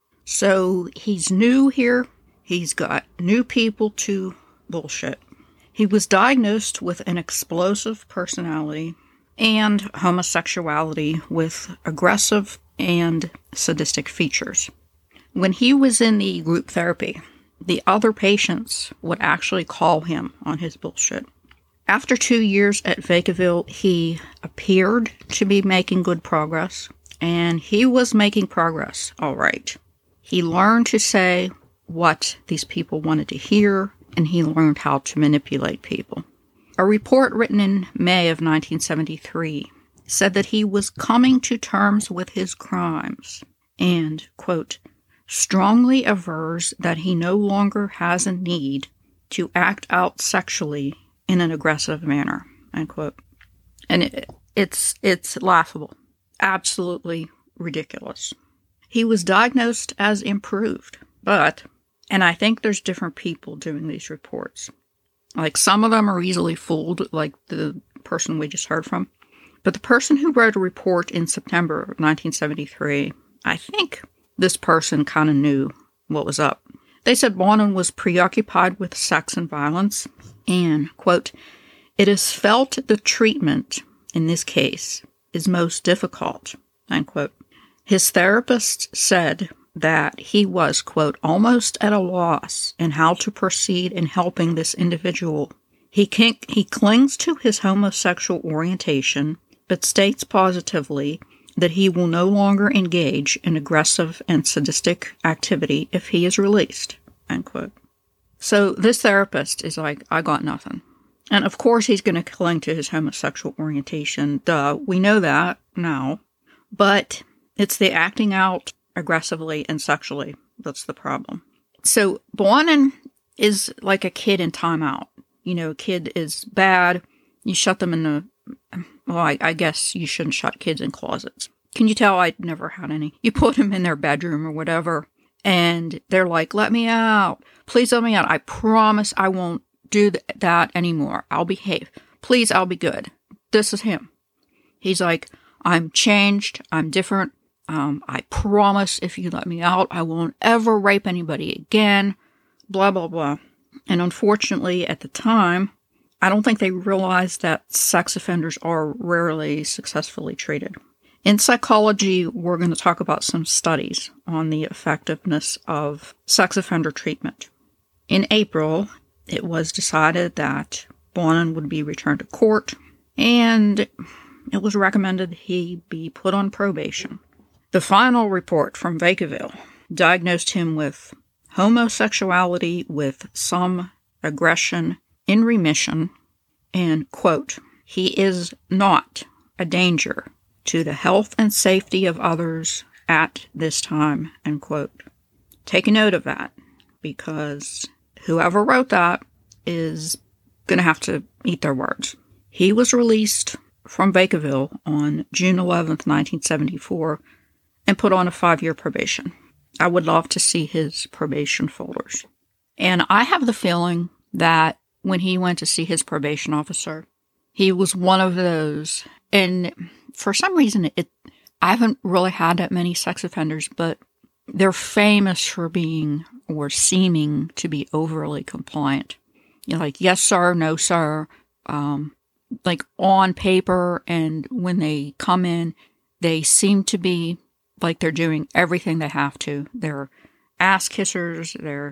So he's new here. He's got new people to bullshit. He was diagnosed with an explosive personality and homosexuality with aggressive and sadistic features. When he was in the group therapy, the other patients would actually call him on his bullshit. After two years at Vacaville, he appeared to be making good progress, and he was making progress, all right. He learned to say what these people wanted to hear, and he learned how to manipulate people. A report written in May of nineteen seventy-three said that he was coming to terms with his crimes and, quote, strongly avers that he no longer has a need to act out sexually in an aggressive manner, end quote. And it, it's, it's laughable. Absolutely ridiculous. He was diagnosed as improved, but... And I think there's different people doing these reports. Like, some of them are easily fooled, like the person we just heard from. But the person who wrote a report in September of nineteen seventy-three, I think this person kind of knew what was up. They said Bonin was preoccupied with sex and violence, and, quote, it is felt the treatment, in this case, is most difficult, end quote. His therapist said that he was, quote, almost at a loss in how to proceed in helping this individual. He can, he clings to his homosexual orientation, but states positively that he will no longer engage in aggressive and sadistic activity if he is released, end quote. So this therapist is like, I got nothing. And of course he's going to cling to his homosexual orientation. Duh, we know that now. But it's the acting out aggressively and sexually that's the problem. So Bonin is like a kid in timeout. You know, a kid is bad. You shut them in the... Well, I, I guess you shouldn't shut kids in closets. Can you tell I never had any? You put them in their bedroom or whatever, and they're like, let me out. Please let me out. I promise I won't do th- that anymore. I'll behave. Please, I'll be good. This is him. He's like, I'm changed. I'm different. Um, I promise if you let me out, I won't ever rape anybody again. Blah, blah, blah. And unfortunately, at the time, I don't think they realized that sex offenders are rarely successfully treated. In psychology, we're going to talk about some studies on the effectiveness of sex offender treatment. In April, it was decided that Bonin would be returned to court, and it was recommended he be put on probation. The final report from Vacaville diagnosed him with homosexuality with some aggression in remission, and, quote, he is not a danger to the health and safety of others at this time, end quote. Take a note of that, because whoever wrote that is going to have to eat their words. He was released from Vacaville on June eleventh, nineteen seventy-four, and put on a five-year probation. I would love to see his probation folders. And I have the feeling that when he went to see his probation officer, he was one of those, and for some reason, it I haven't really had that many sex offenders, but they're famous for being or seeming to be overly compliant. You know, like, yes, sir, no, sir, um, like on paper, and when they come in, they seem to be like they're doing everything they have to. They're ass kissers, they're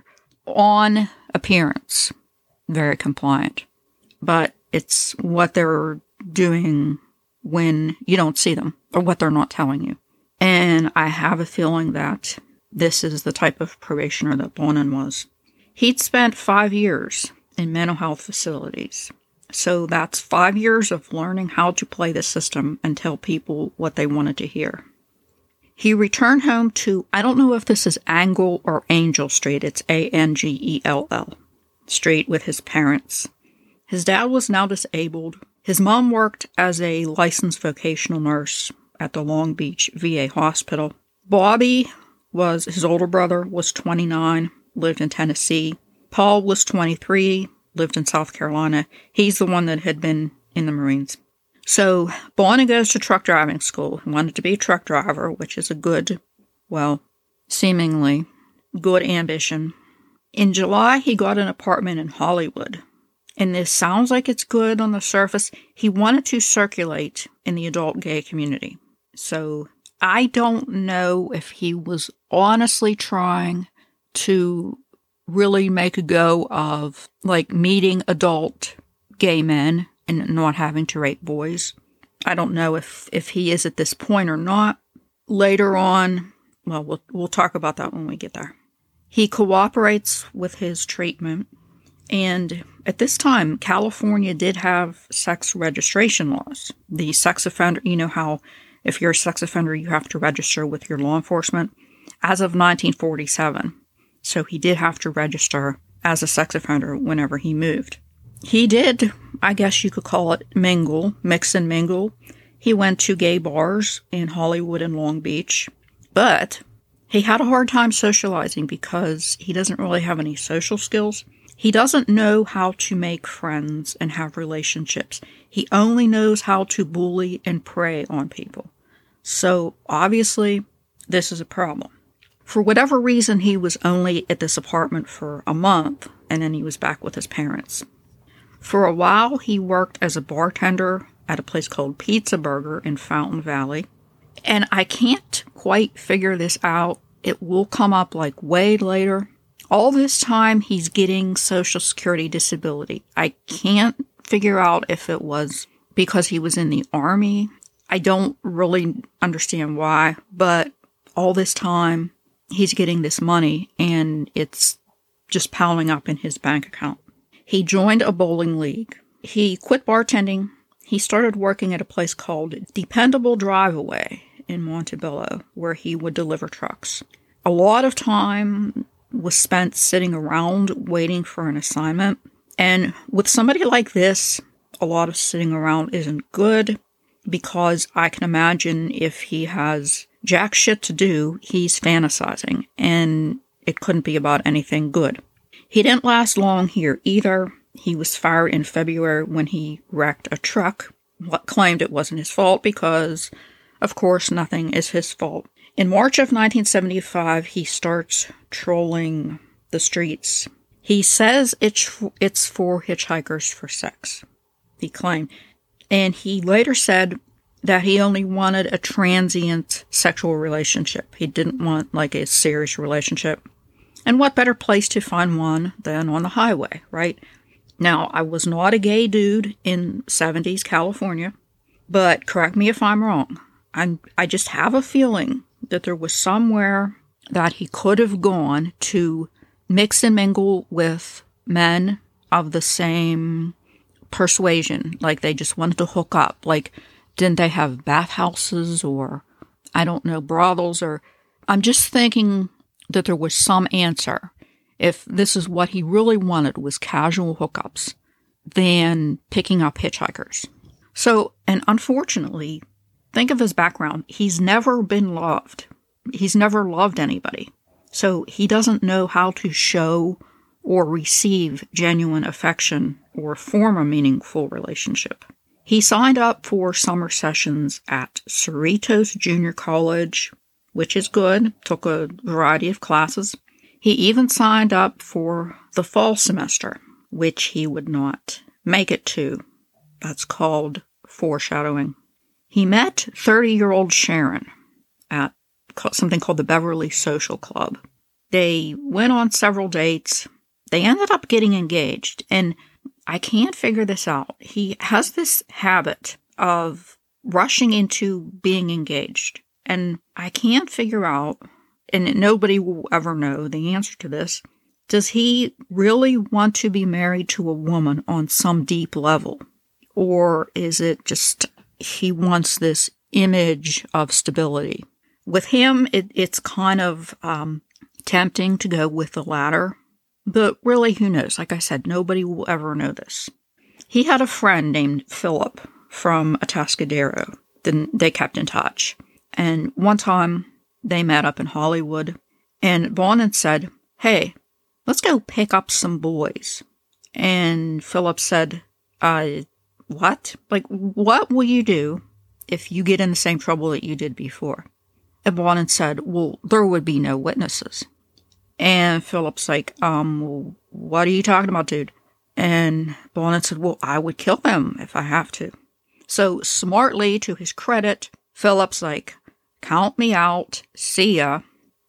on appearance very compliant, but it's what they're doing when you don't see them, or what they're not telling you. And I have a feeling that this is the type of probationer that Bonin was. He'd spent five years in mental health facilities. So that's five years of learning how to play the system and tell people what they wanted to hear. He returned home to, I don't know if this is Angle or Angel Street, it's A N G E L L, Street, with his parents. His dad was now disabled. His mom worked as a licensed vocational nurse at the Long Beach V A hospital. Bobby was, his older brother, was twenty-nine, lived in Tennessee. Paul was twenty-three, lived in South Carolina. He's the one that had been in the Marines. So Bonin goes to truck driving school. He wanted to be a truck driver, which is a good, well, seemingly good ambition. In July, he got an apartment in Hollywood. And this sounds like it's good on the surface. He wanted to circulate in the adult gay community. So I don't know if he was honestly trying to really make a go of, like, meeting adult gay men and not having to rape boys. I don't know if, if he is at this point or not. Later on, well, we'll we'll talk about that when we get there. He cooperates with his treatment. And at this time, California did have sex registration laws. The sex offender, you know how if you're a sex offender, you have to register with your law enforcement. As of nineteen forty-seven. So he did have to register as a sex offender whenever he moved. He did, I guess you could call it mingle, mix and mingle. He went to gay bars in Hollywood and Long Beach. But he had a hard time socializing because he doesn't really have any social skills. He doesn't know how to make friends and have relationships. He only knows how to bully and prey on people. So, obviously, this is a problem. For whatever reason, he was only at this apartment for a month, and then he was back with his parents. For a while, he worked as a bartender at a place called Pizza Burger in Fountain Valley. And I can't quite figure this out. It will come up like way later. All this time, he's getting Social Security disability. I can't figure out if it was because he was in the Army. I don't really understand why, but all this time, he's getting this money, and it's just piling up in his bank account. He joined a bowling league. He quit bartending. He started working at a place called Dependable Drive-Away in Montebello, where he would deliver trucks. A lot of time was spent sitting around waiting for an assignment. And with somebody like this, a lot of sitting around isn't good, because I can imagine if he has jack shit to do, he's fantasizing, and it couldn't be about anything good. He didn't last long here either. He was fired in February when he wrecked a truck, claimed it wasn't his fault because, of course, nothing is his fault. In March of nineteen seventy-five, he starts trolling the streets. He says it's, it's for hitchhikers for sex, he claimed. And he later said that he only wanted a transient sexual relationship. He didn't want, like, a serious relationship. And what better place to find one than on the highway, right? Now, I was not a gay dude in seventies California, but correct me if I'm wrong. I'm, I just have a feeling that there was somewhere that he could have gone to mix and mingle with men of the same persuasion, like they just wanted to hook up. Like, didn't they have bathhouses or, I don't know, brothels? Or I'm just thinking that there was some answer. If this is what he really wanted was casual hookups, than picking up hitchhikers. So, and unfortunately, think of his background. He's never been loved. He's never loved anybody. So he doesn't know how to show or receive genuine affection or form a meaningful relationship. He signed up for summer sessions at Cerritos Junior College, which is good, took a variety of classes. He even signed up for the fall semester, which he would not make it to. That's called foreshadowing. He met thirty-year-old Sharon at something called the Beverly Social Club. They went on several dates. They ended up getting engaged, and I can't figure this out. He has this habit of rushing into being engaged, and I can't figure out, and nobody will ever know the answer to this, does he really want to be married to a woman on some deep level? Or is it just he wants this image of stability? With him, it, it's kind of um, tempting to go with the latter. But really, who knows? Like I said, nobody will ever know this. He had a friend named Philip from Atascadero. Then they kept in touch. And one time, they met up in Hollywood. And Bonin said, "Hey, let's go pick up some boys." And Philip said, uh, what? Like, what will you do if you get in the same trouble that you did before? And Bonin said, well, there would be no witnesses. And Philip's like, um, well, what are you talking about, dude? And Bonin said, well, I would kill them if I have to. So smartly, to his credit, Philip's like, count me out, see ya.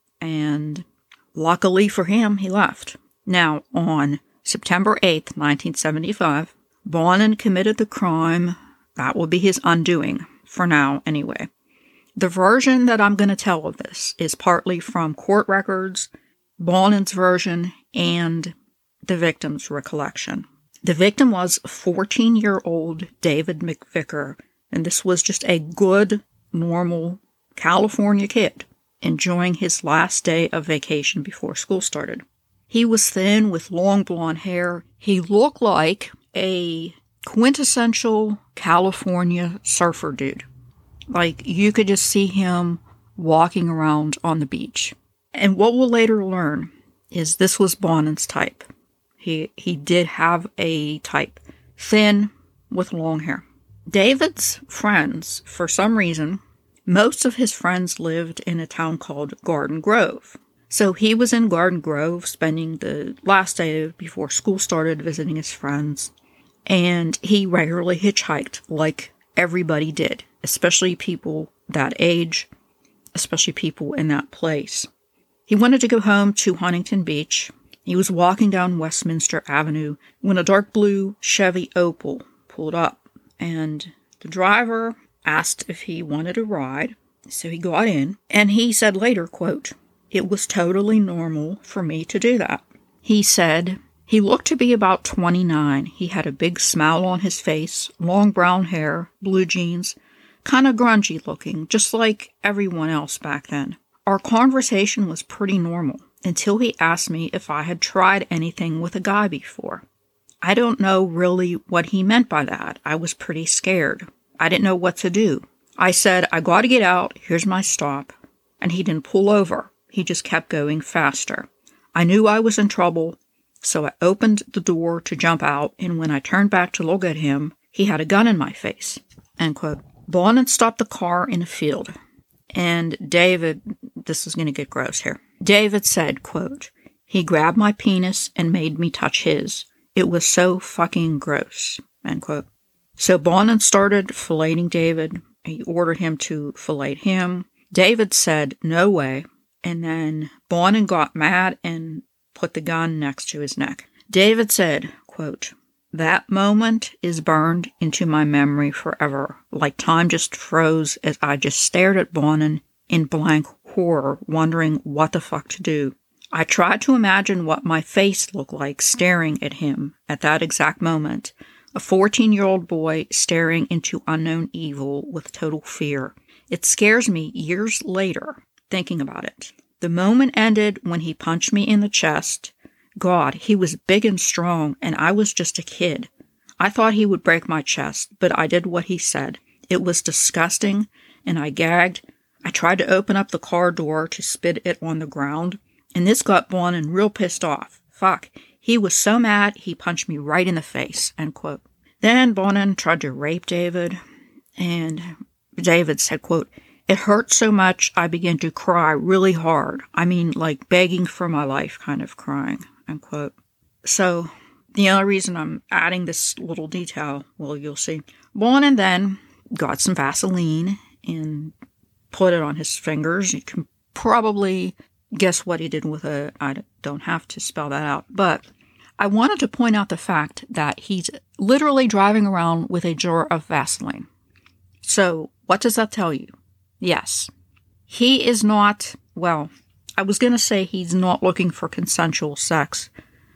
And luckily for him, he left. Now, on September eighth, nineteen seventy-five, Bonin committed the crime. That will be his undoing, for now anyway. The version that I'm going to tell of this is partly from court records, Bonin's version, and the victim's recollection. The victim was fourteen-year-old David McVicker, and this was just a good, normal California kid enjoying his last day of vacation before school started. He was thin with long blonde hair. He looked like a quintessential California surfer dude. Like, you could just see him walking around on the beach. And what we'll later learn is this was Bonin's type. He, he did have a type. Thin with long hair. David's friends, for some reason, most of his friends lived in a town called Garden Grove. So he was in Garden Grove spending the last day before school started visiting his friends. And he regularly hitchhiked like everybody did, especially people that age, especially people in that place. He wanted to go home to Huntington Beach. He was walking down Westminster Avenue when a dark blue Chevy Opal pulled up. And the driver asked if he wanted a ride. So he got in. And he said later, quote, "It was totally normal for me to do that." He said he looked to be about twenty-nine. He had a big smile on his face, long brown hair, blue jeans, kind of grungy looking, just like everyone else back then. Our conversation was pretty normal until he asked me if I had tried anything with a guy before. I don't know really what he meant by that. I was pretty scared. I didn't know what to do. I said, "I gotta get out. Here's my stop." And he didn't pull over. He just kept going faster. I knew I was in trouble, so I opened the door to jump out, and when I turned back to look at him, he had a gun in my face. End quote. Bonin stopped the car in a field, and David, this is going to get gross here. David said, quote, He grabbed my penis and made me touch his. It was so fucking gross, end quote. So Bonin started filleting David. He ordered him to fillet him. David said, no way. And then Bonin got mad and put the gun next to his neck. David said, quote, that moment is burned into my memory forever, like time just froze as I just stared at Bonin in blank horror, wondering what the fuck to do. I tried to imagine what my face looked like staring at him at that exact moment. A fourteen-year-old boy staring into unknown evil with total fear. It scares me years later, thinking about it. The moment ended when he punched me in the chest. God, he was big and strong, and I was just a kid. I thought he would break my chest, but I did what he said. It was disgusting, and I gagged. I tried to open up the car door to spit it on the ground, and this got Bonin real pissed off. Fuck. He was so mad, he punched me right in the face, end quote. Then Bonin tried to rape David, and David said, quote, it hurt so much I began to cry really hard. I mean, like begging for my life kind of crying, end quote. So the only reason I'm adding this little detail, well, you'll see. Bonin then got some Vaseline and put it on his fingers. You can probably guess what he did with it. I don't have to spell that out. But I wanted to point out the fact that he's literally driving around with a jar of Vaseline. So what does that tell you? Yes, he is not, well, I was going to say he's not looking for consensual sex,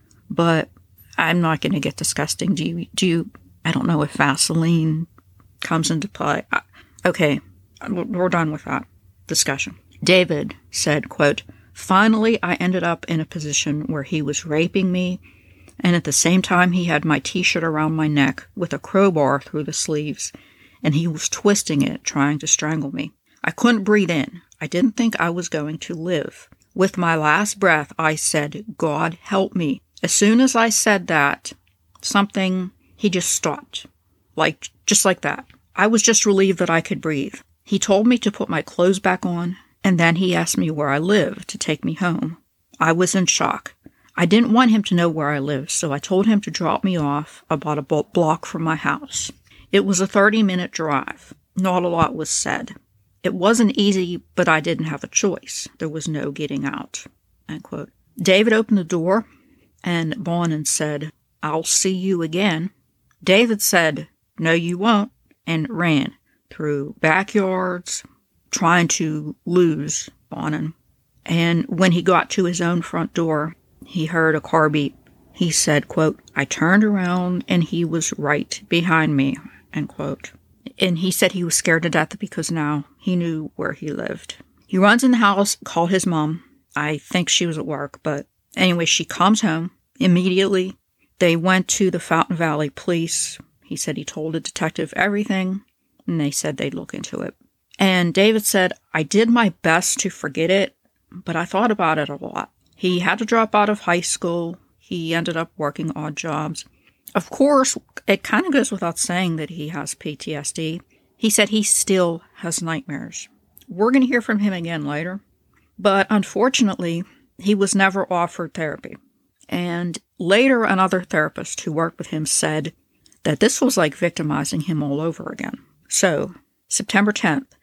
but I'm not going to get disgusting. Do you, do you, I don't know if Vaseline comes into play. I, okay, we're done with that discussion. David said, quote, finally, I ended up in a position where he was raping me, and at the same time he had my t-shirt around my neck with a crowbar through the sleeves, and he was twisting it, trying to strangle me. I couldn't breathe in. I didn't think I was going to live. With my last breath, I said, God, help me. As soon as I said that, something, he just stopped. Like, just like that. I was just relieved that I could breathe. He told me to put my clothes back on, and then he asked me where I lived to take me home. I was in shock. I didn't want him to know where I lived, so I told him to drop me off about a block from my house. It was a thirty-minute drive. Not a lot was said. It wasn't easy, but I didn't have a choice. There was no getting out, end quote. David opened the door, and Bonin said, I'll see you again. David said, no, you won't, and ran through backyards, trying to lose Bonin. And when he got to his own front door, he heard a car beep. He said, quote, I turned around, and he was right behind me, end quote. And he said he was scared to death because now he knew where he lived. He runs in the house, called his mom. I think she was at work, but anyway, she comes home immediately. They went to the Fountain Valley Police. He said he told a detective everything, and they said they'd look into it. And David said, I did my best to forget it, but I thought about it a lot. He had to drop out of high school. He ended up working odd jobs. Of course, it kind of goes without saying that he has P T S D. He said he still has nightmares. We're going to hear from him again later. But unfortunately, he was never offered therapy. And later, another therapist who worked with him said that this was like victimizing him all over again. So, September tenth,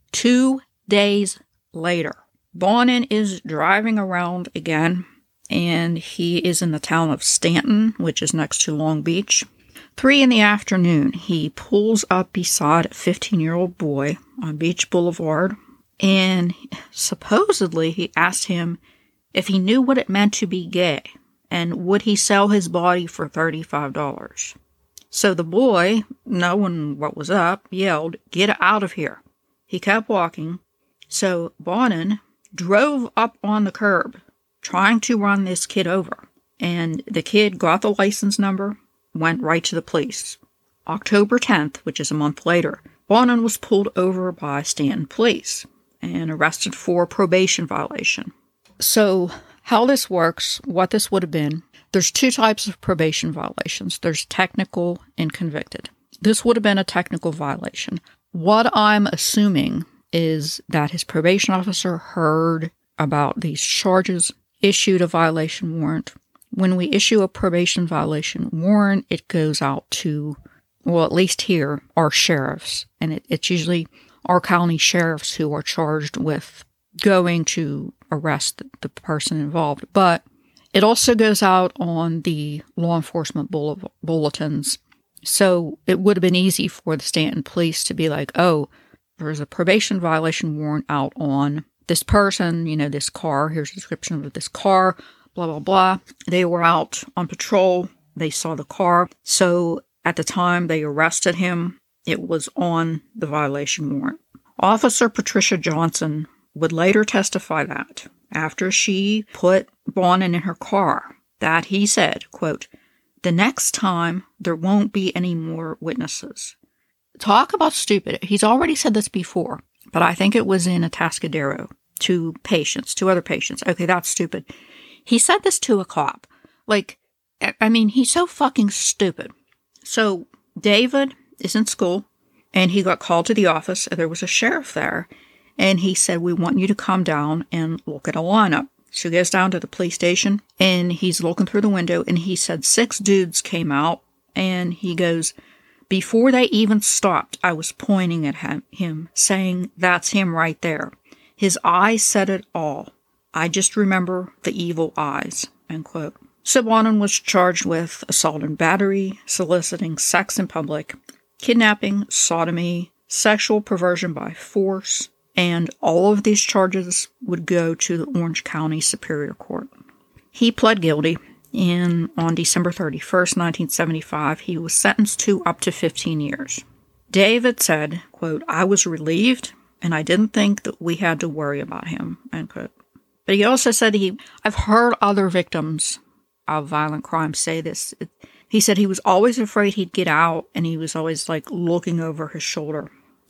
two days later, Bonin is driving around again, and he is in the town of Stanton, which is next to Long Beach. Three in the afternoon, he pulls up beside a fifteen-year-old boy on Beach Boulevard, and supposedly he asked him if he knew what it meant to be gay, and would he sell his body for thirty-five dollars. So the boy, knowing what was up, yelled, get out of here. He kept walking, so Bonin drove up on the curb, trying to run this kid over. And the kid got the license number, went right to the police. October tenth, which is a month later, Bonin was pulled over by Stanton police and arrested for probation violation. So how this works, what this would have been, there's two types of probation violations. There's technical and convicted. This would have been a technical violation. What I'm assuming is that his probation officer heard about these charges issued a violation warrant. When we issue a probation violation warrant, it goes out to, well, at least here, our sheriffs. And it, it's usually our county sheriffs who are charged with going to arrest the, the person involved. But it also goes out on the law enforcement bull- bulletins. So it would have been easy for the Stanton police to be like, oh, there's a probation violation warrant out on this person, you know, this car. Here's a description of this car, blah, blah, blah. They were out on patrol. They saw the car. So at the time they arrested him, it was on the violation warrant. Officer Patricia Johnson would later testify that after she put Bonin in her car, that he said, quote, "The next time there won't be any more witnesses." Talk about stupid. He's already said this before, but I think it was in Atascadero to patients, to other patients. Okay, that's stupid. He said this to a cop. Like, I mean, he's so fucking stupid. So David is in school, and he got called to the office, and there was a sheriff there, and he said, "We want you to come down and look at a lineup." So he goes down to the police station, and he's looking through the window, and he said six dudes came out, and he goes, "Before they even stopped, I was pointing at him, him, saying, 'That's him right there.' His eyes said it all. I just remember the evil eyes," end quote. So Bonin was charged with assault and battery, soliciting sex in public, kidnapping, sodomy, sexual perversion by force, and all of these charges would go to the Orange County Superior Court. He pled guilty, and on December thirty-first, nineteen seventy-five, he was sentenced to up to fifteen years. David said, quote, "I was relieved, and I didn't think that we had to worry about him," end quote. But he also said he, I've heard other victims of violent crime say this. It, he said he was always afraid he'd get out, and he was always like looking over his shoulder.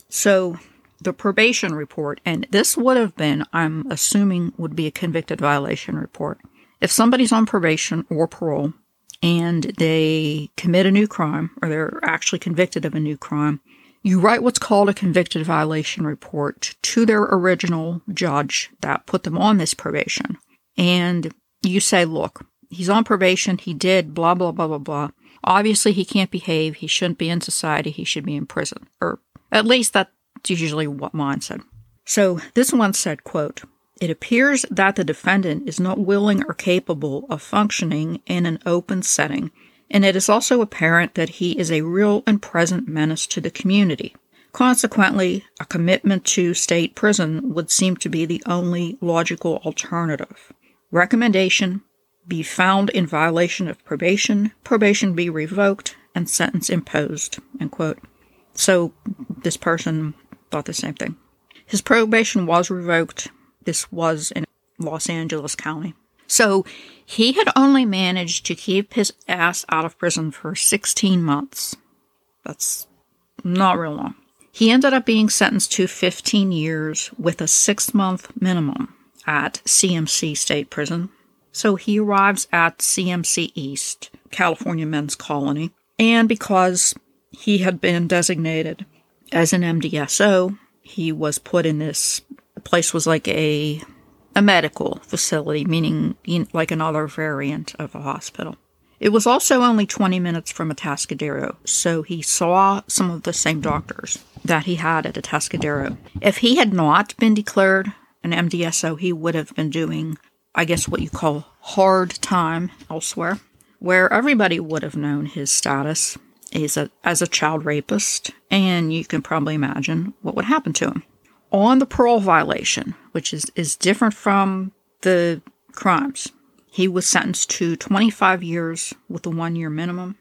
So the probation report, and this would have been, I'm assuming, would be a convicted violation report. If somebody's on probation or parole and they commit a new crime, or they're actually convicted of a new crime, you write what's called a convicted violation report to their original judge that put them on this probation. And you say, look, he's on probation, he did blah, blah, blah, blah, blah. Obviously, he can't behave, he shouldn't be in society, he should be in prison. Or at least that's usually what mine said. So this one said, quote, "It appears that the defendant is not willing or capable of functioning in an open setting, and it is also apparent that he is a real and present menace to the community. Consequently, a commitment to state prison would seem to be the only logical alternative. Recommendation: be found in violation of probation, probation be revoked, and sentence imposed," end quote. So this person thought the same thing. His probation was revoked. This was in Los Angeles County. So he had only managed to keep his ass out of prison for sixteen months. That's not real long. He ended up being sentenced to fifteen years with a six-month minimum at C M C State Prison. So he arrives at C M C East, California Men's Colony, and because he had been designated as an M D S O, he was put in this, the place was like a a medical facility, meaning like another variant of a hospital. It was also only twenty minutes from Atascadero, so he saw some of the same doctors that he had at Atascadero. If he had not been declared an M D S O, he would have been doing, I guess, what you call hard time elsewhere, where everybody would have known his status as a, as a child rapist, and you can probably imagine what would happen to him. On the parole violation, which is, is different from the crimes, he was sentenced to twenty-five years with a one-year minimum.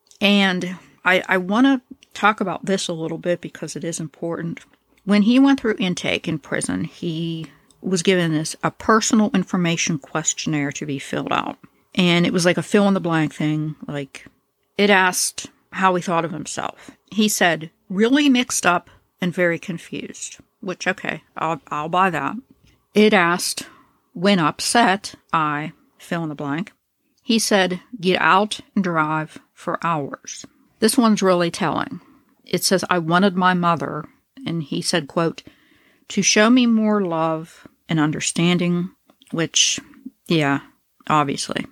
And I, I want to talk about this a little bit because it is important. When he went through intake in prison, he was given this a personal information questionnaire to be filled out. And it was like a fill-in-the-blank thing. Like, it asked how he thought of himself. He said, really mixed up and very confused. Which, okay, I'll, I'll buy that. It asked, when upset, I fill in the blank. He said, get out and drive for hours. This one's really telling. It says, I wanted my mother, and he said, quote, to show me more love and understanding, which Yeah, obviously.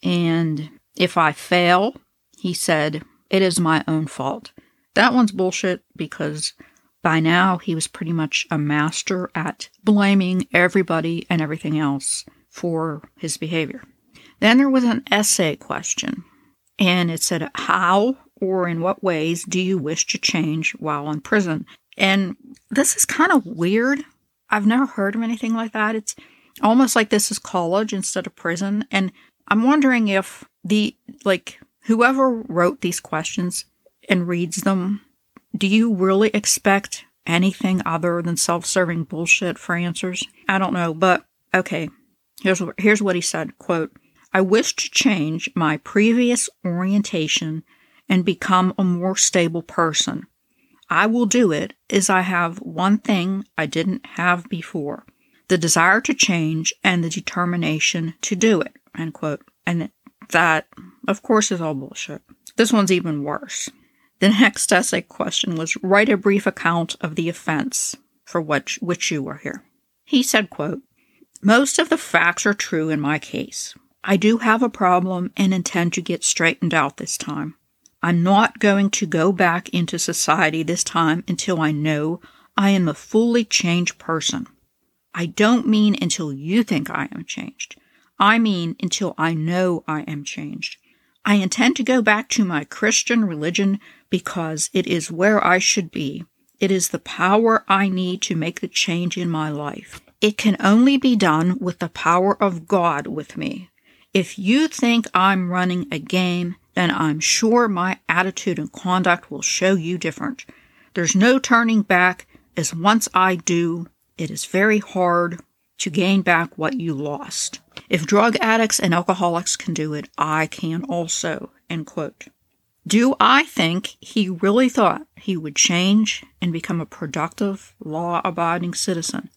And if I fail, he said, it is my own fault. That one's bullshit because by now he was pretty much a master at blaming everybody and everything else for his behavior. Then there was an essay question, and it said, how or in what ways do you wish to change while in prison? And this is kind of weird. I've never heard of anything like that. It's almost like this is college instead of prison. And I'm wondering if the, like, whoever wrote these questions and reads them, do you really expect anything other than self-serving bullshit for answers? I don't know, but okay. Here's, here's what he said, quote, I wish to change my previous orientation and become a more stable person. I will do it as I have one thing I didn't have before, the desire to change and the determination to do it, end quote. And that, of course, is all bullshit. This one's even worse. The next essay question was, write a brief account of the offense for which, which you were here. He said, quote, most of the facts are true in my case. I do have a problem and intend to get straightened out this time. I'm not going to go back into society this time until I know I am a fully changed person. I don't mean until you think I am changed. I mean until I know I am changed. I intend to go back to my Christian religion because it is where I should be. It is the power I need to make the change in my life. It can only be done with the power of God with me. If you think I'm running a game, then I'm sure my attitude and conduct will show you different. There's no turning back, as once I do, it is very hard to gain back what you lost. If drug addicts and alcoholics can do it, I can also, end quote. Do I think he really thought he would change and become a productive, law-abiding citizen?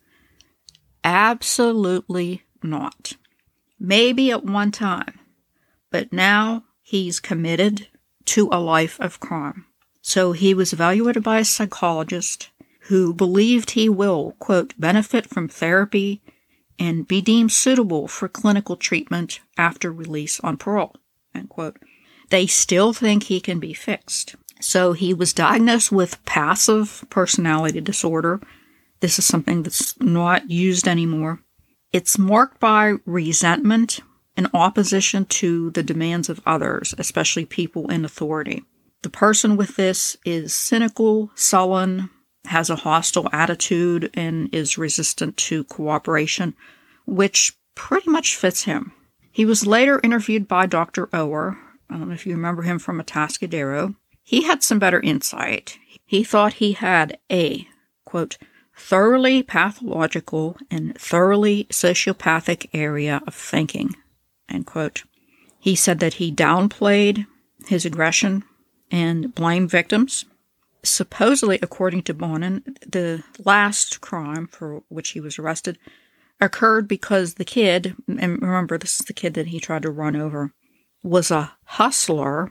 Absolutely not. Maybe at one time, but now he's committed to a life of crime. So he was evaluated by a psychologist who believed he will, quote, benefit from therapy and be deemed suitable for clinical treatment after release on parole, end quote. They still think he can be fixed. So he was diagnosed with passive personality disorder. This is something that's not used anymore. It's marked by resentment and opposition to the demands of others, especially people in authority. The person with this is cynical, sullen, has a hostile attitude, and is resistant to cooperation, which pretty much fits him. He was later interviewed by Doctor Ower. I don't know if you remember him from Atascadero. He had some better insight. He thought he had a, quote, thoroughly pathological and thoroughly sociopathic area of thinking, end quote. He said that he downplayed his aggression and blamed victims. Supposedly, according to Bonin, the last crime for which he was arrested occurred because the kid, and remember this is the kid that he tried to run over, was a hustler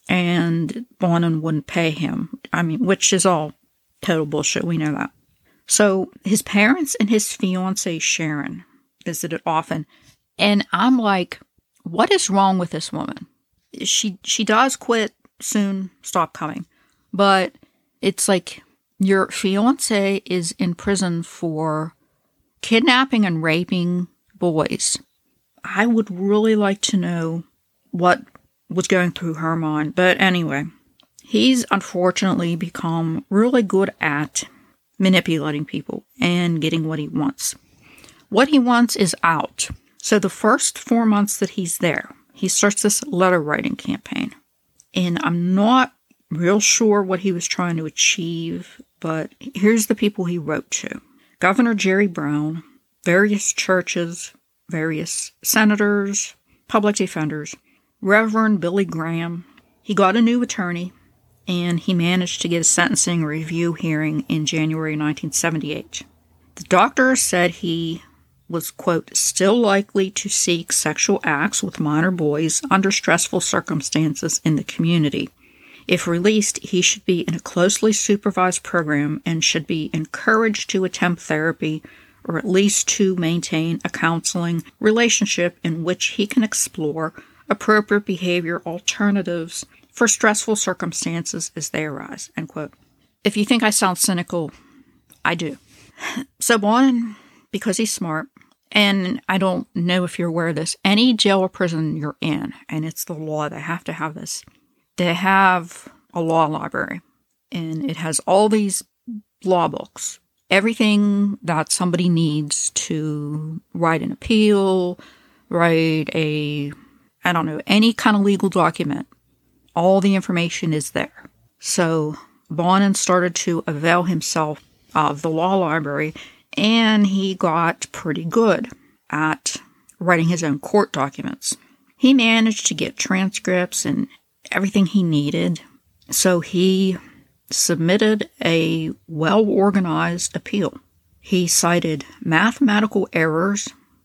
and Bonin wouldn't pay him. I mean, which is all total bullshit, we know that. So his parents and his fiancée, Sharon, visited often. And I'm like, what is wrong with this woman? She she does quit soon, stop coming. But it's like your fiancé is in prison for kidnapping and raping boys. I would really like to know what was going through her mind. But anyway, he's unfortunately become really good at manipulating people and getting what he wants. What he wants is out. So the first four months that he's there, he starts this letter writing campaign. And I'm not real sure what he was trying to achieve, but here's the people he wrote to. Governor Jerry Brown, various churches, various senators, public defenders, Reverend Billy Graham. He got a new attorney, and he managed to get a sentencing review hearing in January nineteen seventy-eight. The doctor said he was, quote, still likely to seek sexual acts with minor boys under stressful circumstances in the community. If released, he should be in a closely supervised program and should be encouraged to attempt therapy or at least to maintain a counseling relationship in which he can explore appropriate behavior alternatives for stressful circumstances as they arise, end quote. If you think I sound cynical, I do. So Bonin, because he's smart, and I don't know if you're aware of this, any jail or prison you're in, and it's the law, they have to have this, they have a law library, and it has all these law books, everything that somebody needs to write an appeal, write a, I don't know, any kind of legal document. All the information is there. So Bonin started to avail himself of the law library, and he got pretty good at writing his own court documents. He managed to get transcripts and everything he needed, so he submitted a well-organized appeal. He cited mathematical errors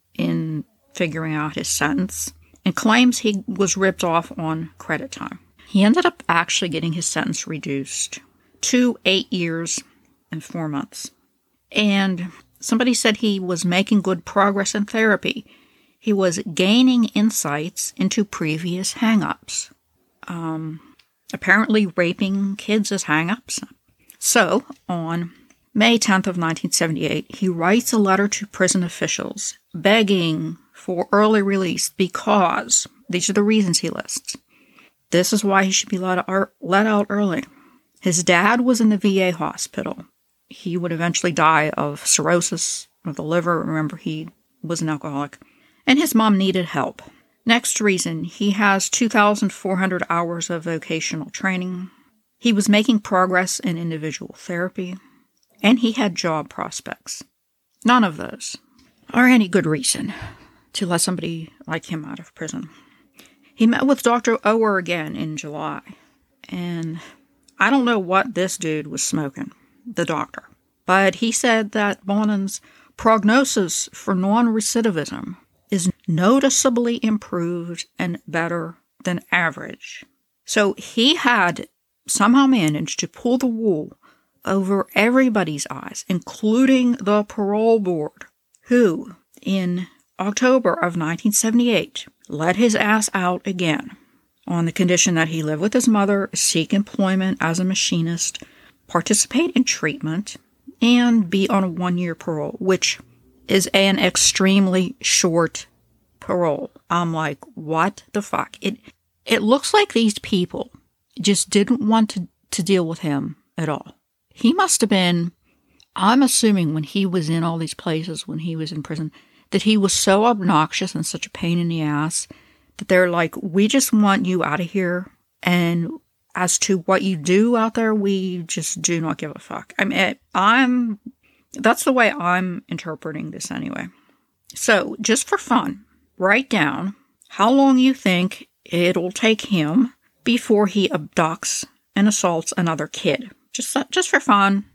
in figuring out his sentence and claims he was ripped off on credit time. He ended up actually getting his sentence reduced to eight years and four months. And somebody said he was making good progress in therapy. He was gaining insights into previous hang-ups. Um, apparently raping kids as hang-ups. So, on May tenth of nineteen seventy-eight, he writes a letter to prison officials begging for early release because, these are the reasons he lists, this is why he should be let out, let out early. His dad was in the V A hospital. He would eventually die of cirrhosis of the liver. Remember, he was an alcoholic. And his mom needed help. Next reason, he has two thousand four hundred hours of vocational training. He was making progress in individual therapy. And he had job prospects. None of those are any good reason to let somebody like him out of prison. He met with Doctor Ower again in July. And I don't know what this dude was smoking, the doctor. But he said that Bonin's prognosis for non-recidivism is noticeably improved and better than average. So he had somehow managed to pull the wool over everybody's eyes, including the parole board, who, in October of nineteen seventy-eight, let his ass out again on the condition that he live with his mother, seek employment as a machinist, participate in treatment, and be on a one-year parole, which is an extremely short parole. I'm like, what the fuck? It it looks like these people just didn't want to, to deal with him at all. He must have been, I'm assuming when he was in all these places, when he was in prison, that he was so obnoxious and such a pain in the ass that they're like, we just want you out of here. And as to what you do out there, we just do not give a fuck. I mean, I'm, that's the way I'm interpreting this anyway. So, just for fun, write down how long you think it'll take him before he abducts and assaults another kid. Just, just for fun.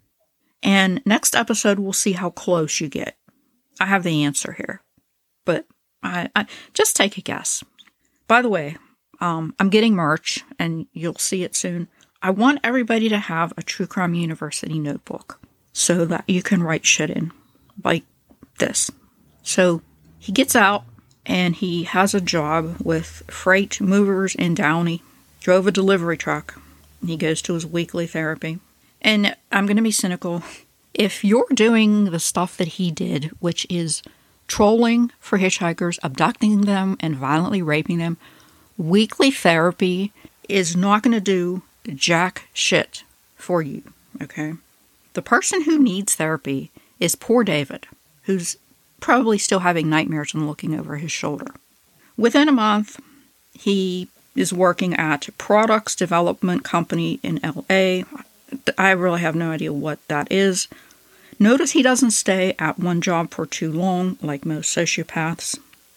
And next episode, we'll see how close you get. I have the answer here. But I, I just take a guess. By the way, um, I'm getting merch, and you'll see it soon. I want everybody to have a True Crime University notebook so that you can write shit in, like this. So he gets out, and he has a job with Freight Movers in Downey. Drove a delivery truck. He goes to his weekly therapy. And I'm going to be cynical. If you're doing the stuff that he did, which is trolling for hitchhikers, abducting them, and violently raping them, weekly therapy is not going to do jack shit for you, okay? The person who needs therapy is poor David, who's probably still having nightmares and looking over his shoulder. Within a month, he is working at a products development company in L A. I really have no idea what that is. Notice he doesn't stay at one job for too long, like most sociopaths.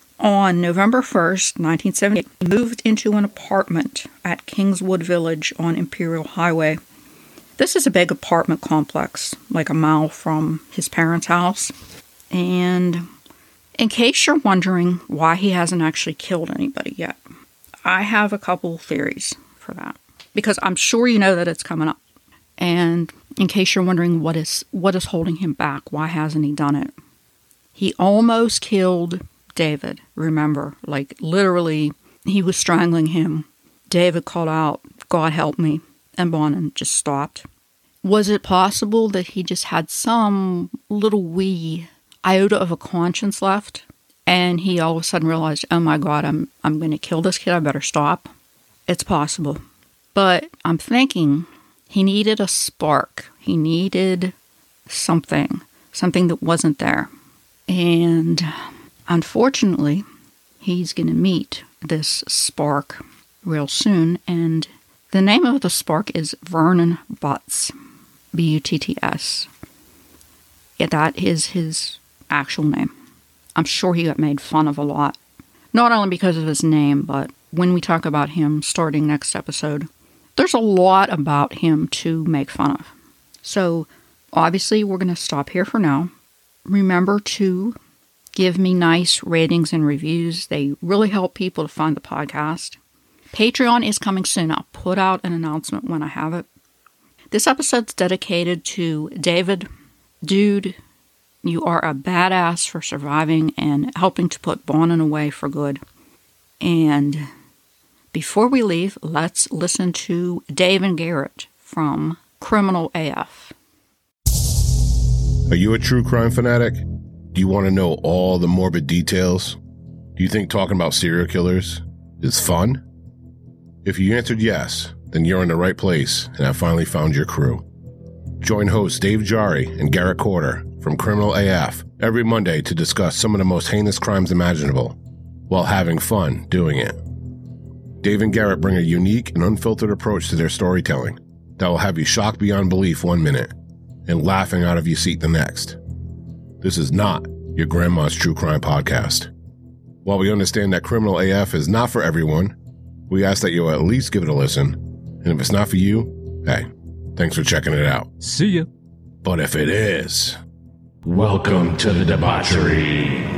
On November first, nineteen seventy-eight, he moved into an apartment at Kingswood Village on Imperial Highway. This is a big apartment complex, like a mile from his parents' house. And in case you're wondering why he hasn't actually killed anybody yet, I have a couple theories for that. Because I'm sure you know that it's coming up. And in case you're wondering what is what is holding him back, why hasn't he done it? He almost killed David, remember, like literally he was strangling him. David called out, "God help me," and Bonin just stopped. Was it possible that he just had some little wee iota of a conscience left, and he all of a sudden realized, oh my God, I'm I'm going to kill this kid, I better stop? It's possible. But I'm thinking he needed a spark. He needed something, something that wasn't there. And unfortunately, he's going to meet this spark real soon, and the name of the spark is Vernon Butts, B U T T S. Yeah, that is his actual name. I'm sure he got made fun of a lot, not only because of his name, but when we talk about him starting next episode, there's a lot about him to make fun of. So, obviously, we're going to stop here for now. Remember to give me nice ratings and reviews. They really help people to find the podcast. Patreon is coming soon. I'll put out an announcement when I have it. This episode's dedicated to David. Dude, you are a badass for surviving and helping to put Bonin away for good. And before we leave, let's listen to David Garrett from Criminal A F. Are you a true crime fanatic? Do you want to know all the morbid details? Do you think talking about serial killers is fun? If you answered yes, then you're in the right place, and I've finally found your crew. Join hosts Dave Jari and Garrett Corder from Criminal A F every Monday to discuss some of the most heinous crimes imaginable, while having fun doing it. Dave and Garrett bring a unique and unfiltered approach to their storytelling that will have you shocked beyond belief one minute and laughing out of your seat the next. This is not your grandma's true crime podcast. While we understand that Criminal A F is not for everyone, we ask that you'll at least give it a listen. And if it's not for you, hey, thanks for checking it out. See ya. But if it is, welcome to the debauchery.